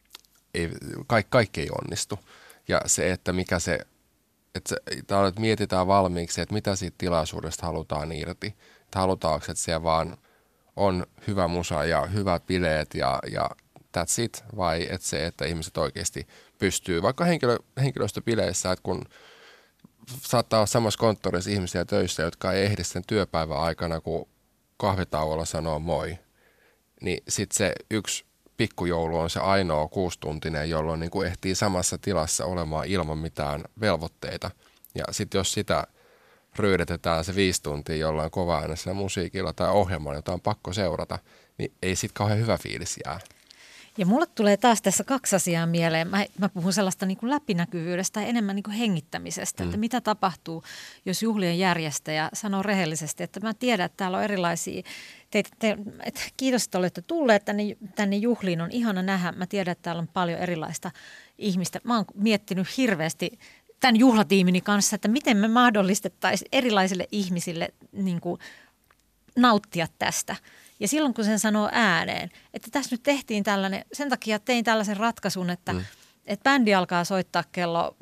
S2: kaikki ei onnistu. Ja se, että mikä se, että mietitään valmiiksi, että mitä siitä tilaisuudesta halutaan irti. Että halutaanko, että siellä vaan on hyvä musa ja hyvät bileet ja that's it, vai että se, että ihmiset oikeasti pystyy, vaikka henkilöstöbileissä, että kun saattaa olla samassa konttorissa ihmisiä töissä, jotka ei ehdi sen työpäivän aikana, kun kahvitauolla sanoo moi, niin sitten se yksi pikkujoulu on se ainoa 6-tuntinen, jolloin niin kuin ehtii samassa tilassa olemaan ilman mitään velvoitteita. Ja sitten jos sitä ryydetetään se 5 tuntia jollain kova-äänessä musiikilla tai ohjelmalla, jota on pakko seurata, niin ei sitten kauhean hyvä fiilis jää.
S3: Ja mulle tulee taas tässä 2 asiaa mieleen. Mä puhun sellaista niin kuin läpinäkyvyydestä ja enemmän niin kuin hengittämisestä, että mitä tapahtuu, jos juhlien järjestäjä sanoo rehellisesti, että mä tiedän, että täällä on erilaisia, että kiitos, että olette tulleet tänne juhliin, on ihana nähdä. Mä tiedän, että täällä on paljon erilaista ihmistä. Mä oon miettinyt hirveästi tämän juhlatiimini kanssa, että miten me mahdollistettaisiin erilaisille ihmisille niin kuin nauttia tästä. Ja silloin, kun sen sanoo ääneen, että tässä nyt tehtiin tällainen, sen takia tein tällaisen ratkaisun, että bändi alkaa soittaa kello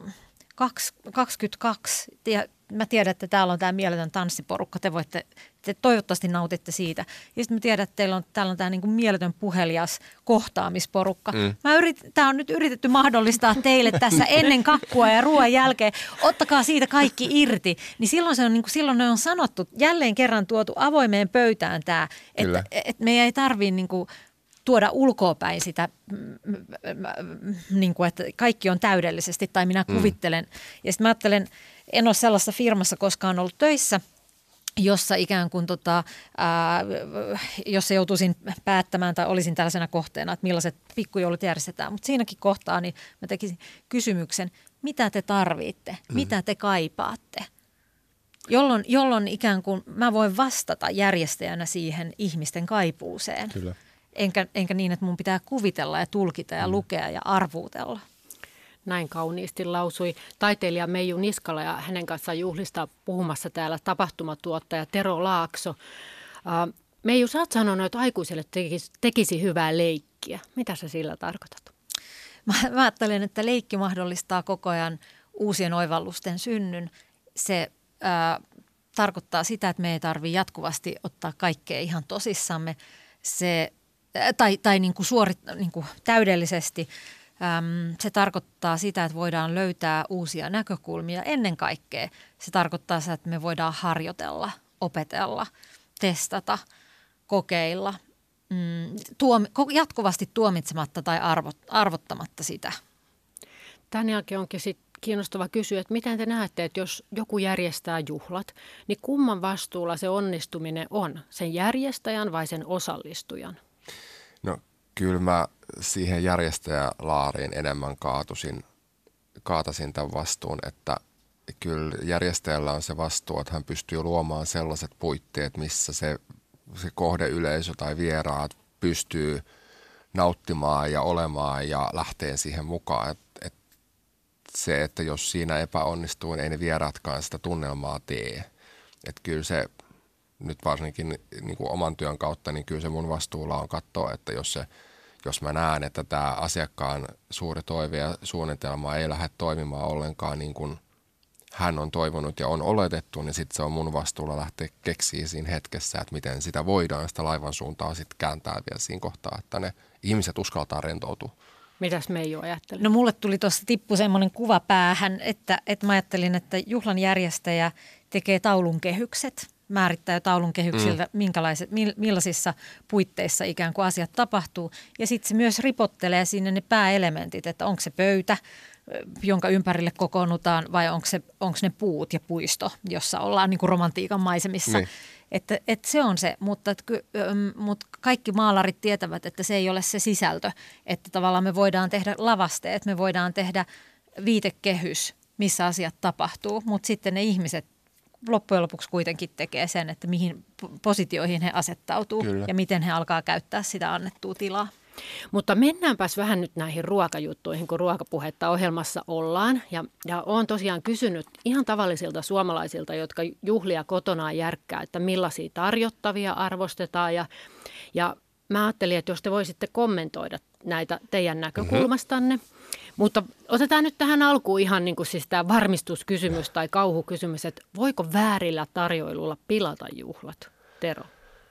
S3: 22 ja mä tiedän, että täällä on tämä mieletön tanssiporukka, te toivottavasti nautitte siitä. Ja sitten mä tiedän, että täällä on tämä niin kuin mieletön puhelias kohtaamisporukka. Tämä on nyt yritetty mahdollistaa teille tässä ennen kakkua ja ruoan jälkeen. Ottakaa siitä kaikki irti. Niin silloin se on niin kuin, silloin ne on sanottu, jälleen kerran tuotu avoimeen pöytään tämä, että me ei tarvitse niin kuin tuoda ulkoapäin sitä, niin kuin, että kaikki on täydellisesti tai minä kuvittelen. Ja sitten mä ajattelen, en ole sellaisessa firmassa koskaan ollut töissä, jossa ikään kuin jossa joutuisin päättämään tai olisin tällaisena kohteena, että millaiset pikkujoulut järjestetään. Mutta siinäkin kohtaa niin mä tekisin kysymyksen, mitä te tarvitte, mitä te kaipaatte, jolloin ikään kuin mä voin vastata järjestäjänä siihen ihmisten kaipuuseen.
S2: Kyllä.
S3: Enkä niin, että mun pitää kuvitella ja tulkita ja lukea ja arvuutella.
S1: Näin kauniisti lausui taiteilija Meiju Niskala ja hänen kanssaan juhlista puhumassa täällä tapahtumatuottaja Tero Laakso. Meiju, sä oot sanonut, että aikuiselle tekisi hyvää leikkiä. Mitä sä sillä tarkoitat?
S3: Mä ajattelen, että leikki mahdollistaa koko ajan uusien oivallusten synnyn. Se tarkoittaa sitä, että me ei tarvitse jatkuvasti ottaa kaikkea ihan tosissamme. Tai niin kuin niin kuin täydellisesti. Se tarkoittaa sitä, että voidaan löytää uusia näkökulmia. Ennen kaikkea se tarkoittaa sitä, että me voidaan harjoitella, opetella, testata, kokeilla, jatkuvasti tuomitsematta tai arvottamatta sitä.
S1: Tämän jälkeen onkin sitten kiinnostava kysyä, että miten te näette, että jos joku järjestää juhlat, niin kumman vastuulla se onnistuminen on? Sen järjestäjän vai sen osallistujan?
S2: No kyllä mä siihen järjestäjälaariin enemmän kaatasin tämän vastuun, että kyllä järjestäjällä on se vastuu, että hän pystyy luomaan sellaiset puitteet, missä se kohdeyleisö tai vieraat pystyy nauttimaan ja olemaan ja lähteen siihen mukaan. Se, että jos siinä epäonnistuu, niin ei ne vieraatkaan sitä tunnelmaa tee. Että kyllä se nyt varsinkin niin kuin oman työn kautta, niin kyllä se mun vastuulla on katsoa, että jos se jos mä näen, että tämä asiakkaan suuri toive ja suunnitelma ei lähde toimimaan ollenkaan niin kuin hän on toivonut ja on oletettu, niin sitten se on mun vastuulla lähteä keksiä siinä hetkessä, että miten sitä voidaan sitä laivan suuntaa sitten kääntää vielä siinä kohtaa, että ne ihmiset uskaltaa rentoutua.
S1: Mitäs Meiju ajattelee?
S3: No mulle tuli tuossa tippu semmoinen kuva päähän, että mä ajattelin, että juhlan järjestäjä tekee taulun kehykset, määrittää jo taulun kehyksiltä, millaisissa puitteissa ikään kuin asiat tapahtuu. Ja sitten se myös ripottelee sinne ne pääelementit, että onko se pöytä, jonka ympärille kokoonnutaan, vai onko ne puut ja puisto, jossa ollaan niin kuin romantiikan maisemissa. Niin. Että se on se, mutta kaikki maalarit tietävät, että se ei ole se sisältö. Että tavallaan me voidaan tehdä lavasteet, me voidaan tehdä viitekehys, missä asiat tapahtuu, mutta sitten ne ihmiset loppujen lopuksi kuitenkin tekee sen, että mihin positioihin he asettautuu. Kyllä. Ja miten he alkaa käyttää sitä annettua tilaa.
S1: Mutta mennäänpäs vähän nyt näihin ruokajuttuihin, kun ruokapuhetta ohjelmassa ollaan. Ja olen tosiaan kysynyt ihan tavallisilta suomalaisilta, jotka juhlia kotonaan järkkää, että millaisia tarjottavia arvostetaan. Ja mä ajattelin, että jos te voisitte kommentoida näitä teidän näkökulmastanne. Mutta otetaan nyt tähän alkuun ihan niin kuin siis tämä varmistuskysymys tai kauhukysymys, että voiko väärillä tarjoilulla pilata juhlat? Tero.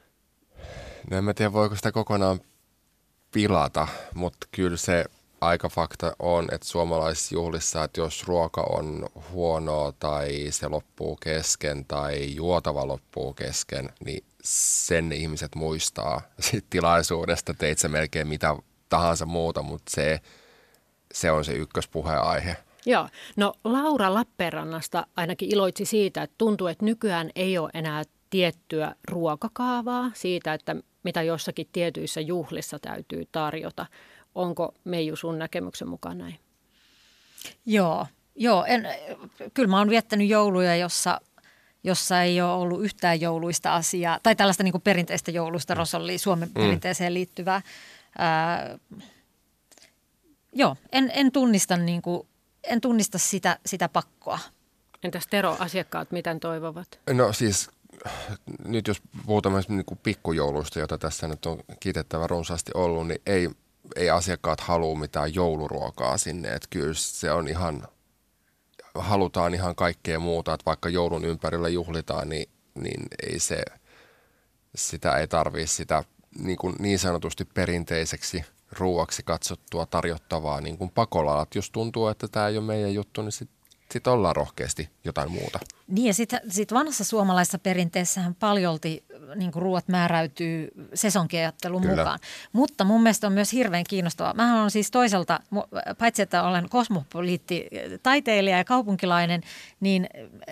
S2: No en mä tiedä, voiko sitä kokonaan pilata, mutta kyllä se aika fakta on, että suomalaisjuhlissa, että jos ruoka on huonoa tai se loppuu kesken tai juotava loppuu kesken, niin sen ihmiset muistaa siitä tilaisuudesta, teit se melkein mitä tahansa muuta, mutta se on se ykköspuheenaihe.
S1: Joo, no Laura Lappeenrannasta ainakin iloitsi siitä, että tuntuu, että nykyään ei ole enää tiettyä ruokakaavaa siitä, että mitä jossakin tietyissä juhlissa täytyy tarjota. Onko Meiju sun näkemyksen mukaan näin?
S3: Joo. Kyllä mä oon viettänyt jouluja, jossa ei ole ollut yhtään jouluista asiaa, tai tällaista niin kuin perinteistä jouluista rosollia, Suomen perinteeseen liittyvää. En tunnista sitä pakkoa.
S1: Entäs Tero, asiakkaat miten toivovat?
S2: No siis nyt jos puhutaan niin kuin pikkujouluista, jota tässä nyt on kiitettävä runsaasti ollut, niin ei asiakkaat halua mitään jouluruokaa sinne. Että kyllä se on halutaan ihan kaikkea muuta, että vaikka joulun ympärillä juhlitaan, niin ei sitä ei tarvitse sitä niin sanotusti perinteiseksi ruuaksi katsottua tarjottavaa niin kuin pakolla. Että jos tuntuu, että tämä ei ole meidän juttu, niin sitten ollaan rohkeasti jotain muuta.
S3: Niin ja sitten vanhassa suomalaisessa perinteessähän paljolti niin kuin ruuat määräytyy sesonkiajattelun mukaan. Mutta mun mielestä on myös hirveän kiinnostavaa. Mähän olen siis toisaalta, paitsi että olen kosmopoliitti, taiteilija ja kaupunkilainen, niin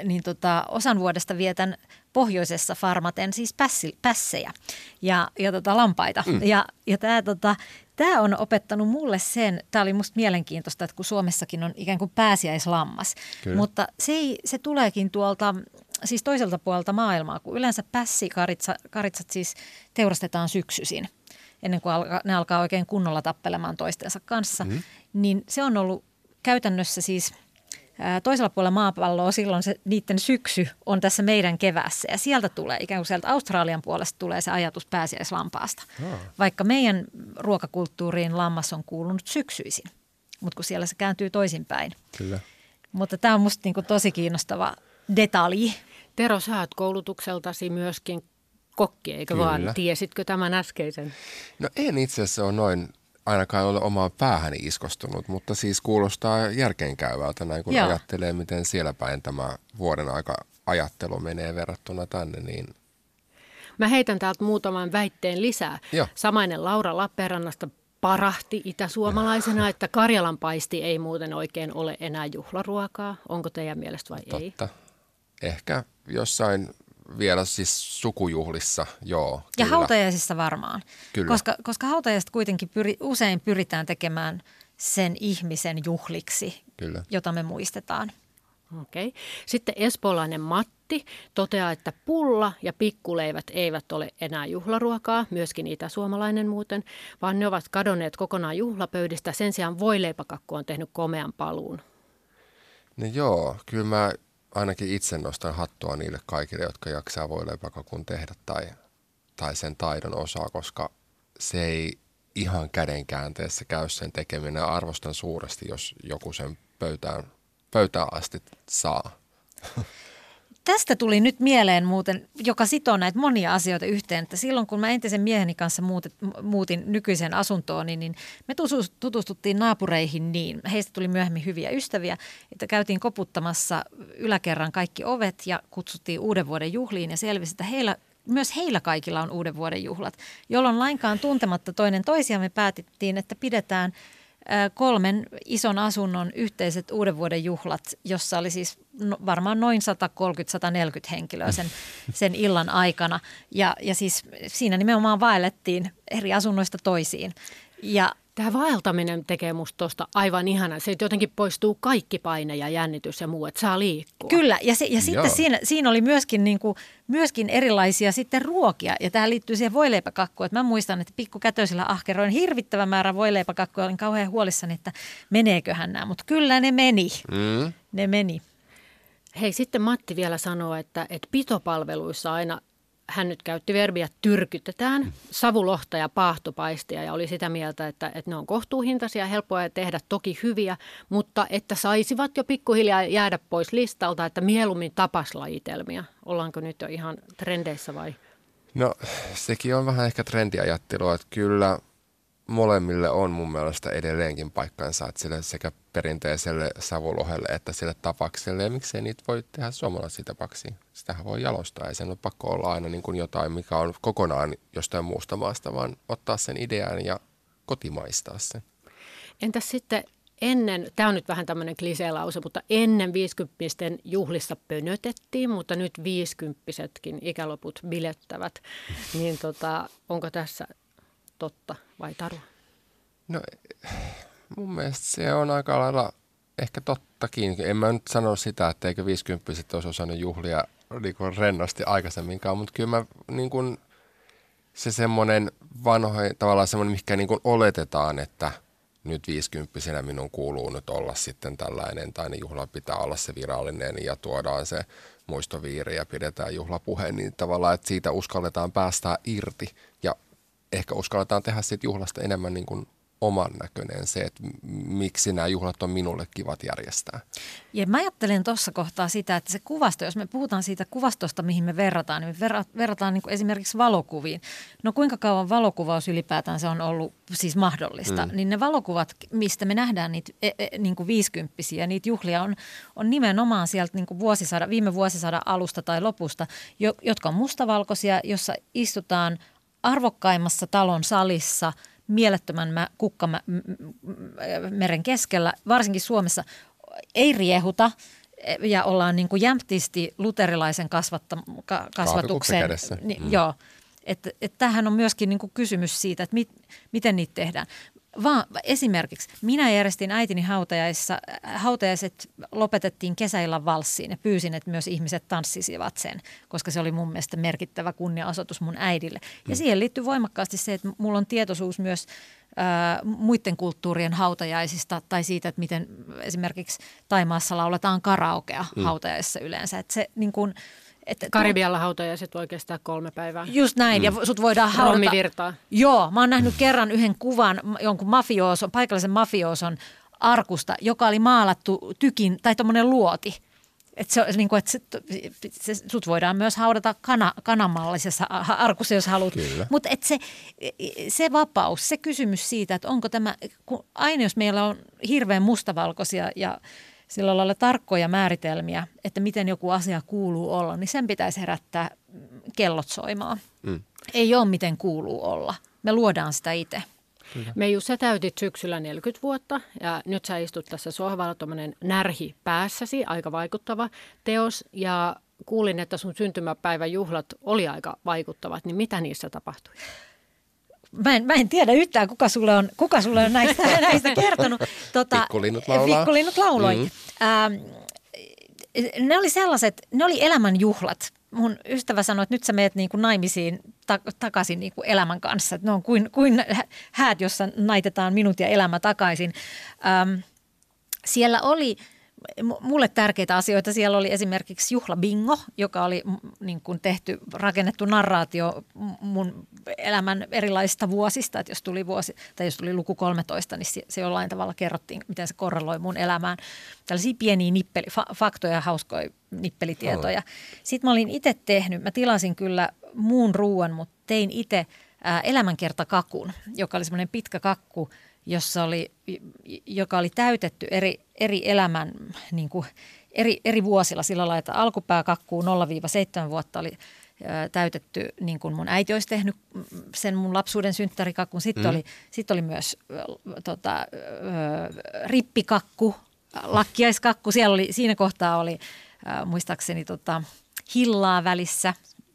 S3: osan vuodesta vietän pohjoisessa farmaten siis pässejä ja lampaita. Ja tämä on opettanut mulle sen, tämä oli musta mielenkiintoista, että kun Suomessakin on ikään kuin pääsiäislammas, Kyllä. mutta se tuleekin tuolta siis toiselta puolelta maailmaa, kun yleensä pässikaritsat siis teurastetaan syksyisin, ennen kuin ne alkaa oikein kunnolla tappelemaan toistensa kanssa, niin se on ollut käytännössä siis toisella puolella maapalloa silloin niiden syksy on tässä meidän keväässä ja sieltä tulee, ikään kuin sieltä Australian puolesta tulee se ajatus pääsiäislampaasta. Vaikka meidän ruokakulttuuriin lammas on kuulunut syksyisin, mutta kun siellä se kääntyy toisinpäin.
S2: Kyllä.
S3: Mutta tämä on musta niinku tosi kiinnostava detalji.
S1: Tero, sä oot koulutukseltasi myöskin kokki, eikö
S2: Kyllä.
S1: vaan? Tiesitkö tämän äskeisen?
S2: No en itse asiassa ole noin ainakaan ole omaan päähäni iskostunut, mutta siis kuulostaa järkeenkäyvältä näin, kun ajattelee, miten siellä päin tämä vuoden aika ajattelu menee verrattuna tänne. Niin.
S1: Mä heitän täältä muutaman väitteen lisää.
S2: Joo.
S1: Samainen Laura Lappeenrannasta parahti itäsuomalaisena, että karjalanpaisti ei muuten oikein ole enää juhlaruokaa. Onko teidän mielestä vai ei?
S2: Totta. Ehkä jossain vielä siis sukujuhlissa, joo.
S3: Ja hautajaisissa varmaan,
S2: Kyllä.
S3: koska hautajaiset kuitenkin usein pyritään tekemään sen ihmisen juhliksi,
S2: Kyllä.
S3: jota me muistetaan.
S1: Okei. Sitten espoolainen Matti toteaa, että pulla ja pikkuleivät eivät ole enää juhlaruokaa, myöskin itäsuomalainen muuten, vaan ne ovat kadonneet kokonaan juhlapöydistä. Sen sijaan voileipäkakku on tehnyt komean paluun.
S2: No joo, kyllä mä ainakin itse nostan hattua niille kaikille, jotka jaksaa voileipäkakun tehdä tai sen taidon osaa, koska se ihan kädenkäänteessä käy sen tekeminen. Arvostan suuresti, jos joku sen pöytään asti saa.
S3: Tästä tuli nyt mieleen muuten, joka sitoo näitä monia asioita yhteen, että silloin kun mä entisen mieheni kanssa muutin nykyiseen asuntoon, niin me tutustuttiin naapureihin niin. Heistä tuli myöhemmin hyviä ystäviä, että käytiin koputtamassa yläkerran kaikki ovet ja kutsuttiin uuden vuoden juhliin ja selvisi, että myös heillä kaikilla on uuden vuoden juhlat, jolloin lainkaan tuntematta toinen toisiaan me päätettiin, että pidetään 3 ison asunnon yhteiset uuden vuoden juhlat, jossa oli siis varmaan noin 130-140 henkilöä sen illan aikana. Ja siis siinä nimenomaan vaellettiin eri asunnoista toisiin. Ja
S1: tämä vaeltaminen tekee musta tuosta aivan ihana. Se jotenkin poistuu kaikki paine ja jännitys ja muu, että saa liikkua.
S3: Kyllä, ja sitten siinä oli myöskin erilaisia sitten ruokia. Ja tämä liittyy siihen voileipäkakkuun. Että mä muistan, että pikkukätöisillä ahkeroin hirvittävä määrä voileipäkakkuja. Olin kauhean huolissani, että meneeköhän nämä. Mutta kyllä ne meni. Ne meni.
S1: Hei, sitten Matti vielä sanoo, että pitopalveluissa aina hän nyt käytti verbiä tyrkytetään savulohta ja paahtopaistia ja oli sitä mieltä, että ne on kohtuuhintaisia ja helppoja tehdä, toki hyviä, mutta että saisivat jo pikkuhiljaa jäädä pois listalta, että mieluummin tapaslajitelmia. Ollaanko nyt jo ihan trendeissä vai?
S2: No sekin on vähän ehkä trendiajattelua, että kyllä molemmille on mun mielestä edelleenkin paikkansa, että sille sekä perinteiselle savulohelle että sille tapakselle. Ja miksei niitä voi tehdä suomalaisia tapaksia? Sitähän voi jalostaa. Ei sen ole pakko olla aina niin kuin jotain, mikä on kokonaan jostain muusta maasta, vaan ottaa sen idean ja kotimaistaa sen.
S1: Entäs sitten ennen, tämä on nyt vähän tämmöinen kliseelause, mutta ennen 50-pisten juhlissa pönötettiin, mutta nyt 50-setkin ikäloput bilettävät. Niin onko tässä totta vai tarua?
S2: No mun mielestä se on aika lailla ehkä tottakin. En mä nyt sano sitä, että eikö 50-vuotiaat olisi osannut juhlia niin kuin rennosti aikaisemminkaan, mutta kyllä mä niin kuin, se semmoinen vanha, tavallaan semmoinen, mikä niin kuin oletetaan, että nyt 50-vuotiaana minun kuuluu nyt olla sitten tällainen, tai niin juhla pitää olla se virallinen ja tuodaan se muistoviiri ja pidetään juhlapuhe, niin tavallaan, että siitä uskalletaan päästää irti ja ehkä uskalletaan tehdä siitä juhlasta enemmän niin kuin oman näköinen se, että miksi nämä juhlat on minulle kivat järjestää.
S3: Ja mä ajattelen tuossa kohtaa sitä, että se kuvasto, jos me puhutaan siitä kuvastosta, mihin me verrataan, niin me verrataan niin kuin esimerkiksi valokuviin. No kuinka kauan valokuvaus ylipäätään se on ollut siis mahdollista, niin ne valokuvat, mistä me nähdään niitä niin kuin 50-vuotiaita, niitä juhlia on nimenomaan sieltä niin kuin viime vuosisadan alusta tai lopusta, jotka on mustavalkoisia, jossa istutaan arvokkaimmassa talon salissa mielettömän kukkameren keskellä, varsinkin Suomessa, ei riehuta ja ollaan niin kuin jämptisti luterilaisen kasvatuksen. Joo, että tämähän on myöskin niin kuin kysymys siitä, että miten niitä tehdään. Vaan esimerkiksi minä järjestin äitini hautajaiset lopetettiin kesäillan valssiin ja pyysin, että myös ihmiset tanssisivat sen, koska se oli mun mielestä merkittävä kunnia-osoitus mun äidille. Ja siihen liittyy voimakkaasti se, että mulla on tietoisuus myös muiden kulttuurien hautajaisista tai siitä, että miten esimerkiksi Thaimaassa lauletaan karaokea hautajaisissa yleensä. Että se niin kuin
S1: Karibialla hautajaiset voi kestää 3 päivää.
S3: Just näin, ja sut voidaan haudata.
S1: Rommivirtaa.
S3: Joo, mä oon nähnyt kerran yhden kuvan jonkun paikallisen mafiooson arkusta, joka oli maalattu tykin tai tommonen luoti. Että se, niin kuin, että sut voidaan myös haudata kanamallisessa arkussa, jos haluat. Mutta se vapaus, se kysymys siitä, että onko tämä, aina jos meillä on hirveän mustavalkoisia ja sillä lailla tarkkoja määritelmiä, että miten joku asia kuuluu olla, niin sen pitäisi herättää kellot soimaan. Ei ole miten kuuluu olla. Me luodaan sitä itse.
S1: Meiju, sä täytit syksyllä 40 vuotta ja nyt sä istut tässä sohvalla tuommoinen närhi päässäsi, aika vaikuttava teos. Ja kuulin, että sun syntymäpäivän juhlat oli aika vaikuttavat, niin mitä niissä tapahtui?
S3: Mä en tiedä yhtään, kuka sulle on näistä kertonut.
S2: Pikkulinnut
S3: lauloi. Ne oli elämän juhlat. Mun ystävä sanoi, että nyt sä meet niin kuin naimisiin takaisin niin kuin elämän kanssa. Että ne on kuin häät, jossa naitetaan minut ja elämä takaisin. Siellä oli mulle tärkeitä asioita siellä oli esimerkiksi juhlabingo, joka oli niin kuin rakennettu narraatio mun elämän erilaisista vuosista. Että jos tuli jos tuli luku 13, niin se jollain tavalla kerrottiin, miten se korreloi mun elämään. Tällaisia pieniä faktoja ja hauskoja nippelitietoja. Sitten mä olin itse mä tilasin kyllä muun ruuan, mutta tein itse elämänkertakakun, joka oli semmoinen pitkä kakku, joka oli täytetty eri elämän niin kuin eri vuosilla sillä lailla, että alkupääkakkuun 0-7 vuotta oli täytetty, niin kuin mun äiti olisi tehnyt sen mun lapsuuden synttärikakun. Sitten oli myös rippikakku, lakkiaiskakku. Siinä kohtaa oli muistaakseni hillaa välissä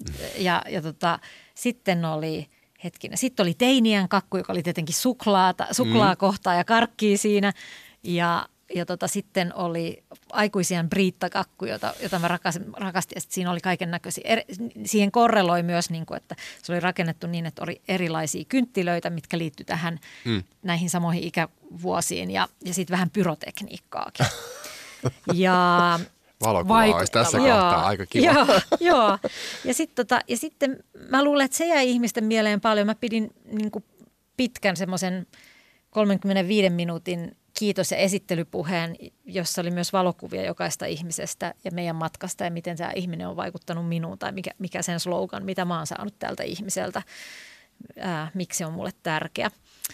S3: sitten oli sitten oli teinien kakku, joka oli tietenkin suklaakohtaa ja karkkia siinä. Ja sitten oli aikuisien briittakakku, jota mä rakastin. Ja siinä oli kaiken näköisiä. Siihen korreloi myös, niin kuin, että se oli rakennettu niin, että oli erilaisia kynttilöitä, mitkä liittyi tähän näihin samoihin ikävuosiin. Ja sitten vähän pyrotekniikkaakin. Ja
S2: valokuva olisi tässä kohtaa aika kiva.
S3: Joo. Ja sitten mä luulen, että se jäi ihmisten mieleen paljon. Mä pidin niin kuin pitkän semmoisen 35 minuutin kiitos- ja esittelypuheen, jossa oli myös valokuvia jokaista ihmisestä ja meidän matkasta ja miten tämä ihminen on vaikuttanut minuun tai mikä sen slogan, mitä mä oon saanut tältä ihmiseltä, miksi se on mulle tärkeä.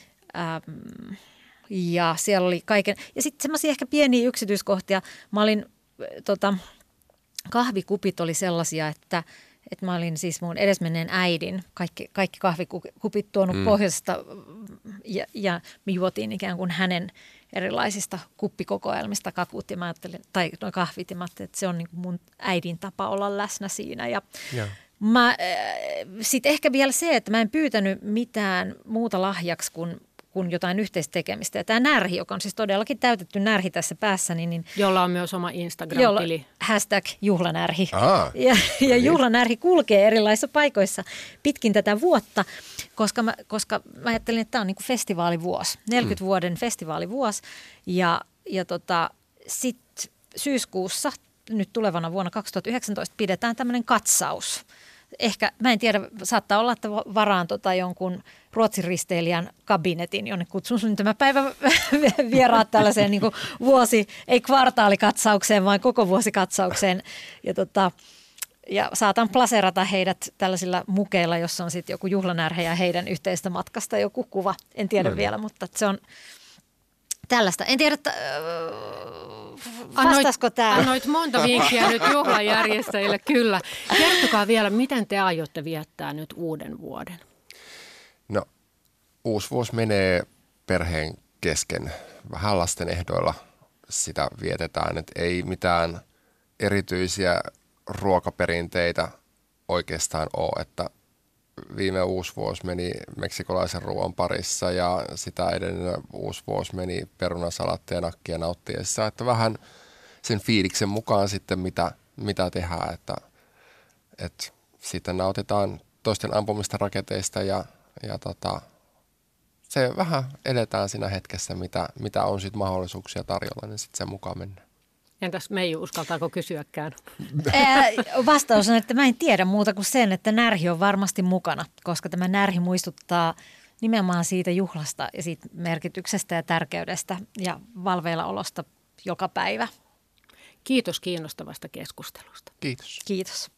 S3: Ja siellä oli kaiken. Ja sitten semmoisia ehkä pieniä yksityiskohtia. Mä olin kahvikupit oli sellaisia, että mä olin siis mun edesmenneen äidin kaikki kahvikupit tuonut pohjoisesta ja me juotiin ikään kuin hänen erilaisista kuppikokoelmista kakut ja mä ajattelin, tai kahvit ja mä ajattelin, että se on niin kuin mun äidin tapa olla läsnä siinä ja sitten ehkä vielä se, että mä en pyytänyt mitään muuta lahjaksi kuin jotain yhteistekemistä. Ja tämä närhi, joka on siis todellakin täytetty närhi tässä päässäni. Niin
S1: jolla on myös oma Instagram-tili.
S3: #juhlanärhi. Ja juhlanärhi kulkee erilaisissa paikoissa pitkin tätä vuotta, koska mä ajattelin, että tämä on niin kuin festivaalivuosi, 40 vuoden festivaalivuosi. Ja sitten syyskuussa, nyt tulevana vuonna 2019, pidetään tämmöinen katsaus. Ehkä, mä en tiedä, saattaa olla, että varaan jonkun Ruotsin risteilijän kabinetin, jonne kutsun syntymäpäivän vieraat tällaiseen niin kuin ei kvartaalikatsaukseen, vaan koko vuosikatsaukseen. Ja saatan plaserata heidät tällaisilla mukeilla, jossa on sitten joku juhlanärhe ja heidän yhteistä matkasta joku kuva. En tiedä vielä, mutta se on tällaista. En tiedä, vastaisiko tämä?
S1: Annoit monta vinkkiä nyt juhlajärjestäjille, kyllä. Kertokaa vielä, miten te aiotte viettää nyt uuden vuoden?
S2: No, uusi vuosi menee perheen kesken. Vähän lasten ehdoilla sitä vietetään, että ei mitään erityisiä ruokaperinteitä oikeastaan ole, että viime uusi vuosi meni meksikolaisen ruoan parissa ja sitä edellinen uusi vuosi meni perunasalattia nakkia nauttiessa, että vähän sen fiiliksen mukaan sitten mitä tehdään, että sitten nautitaan toisten ampumista raketeista ja se vähän eletään siinä hetkessä, mitä on sitten mahdollisuuksia tarjolla, niin sitten sen mukaan mennään.
S1: Entäs Meiju, uskaltaako kysyäkään?
S3: Vastaus on, että mä en tiedä muuta kuin sen, että närhi on varmasti mukana, koska tämä närhi muistuttaa nimenomaan siitä juhlasta ja siitä merkityksestä ja tärkeydestä ja valveilla olosta joka päivä.
S1: Kiitos kiinnostavasta keskustelusta.
S2: Kiitos.
S3: Kiitos.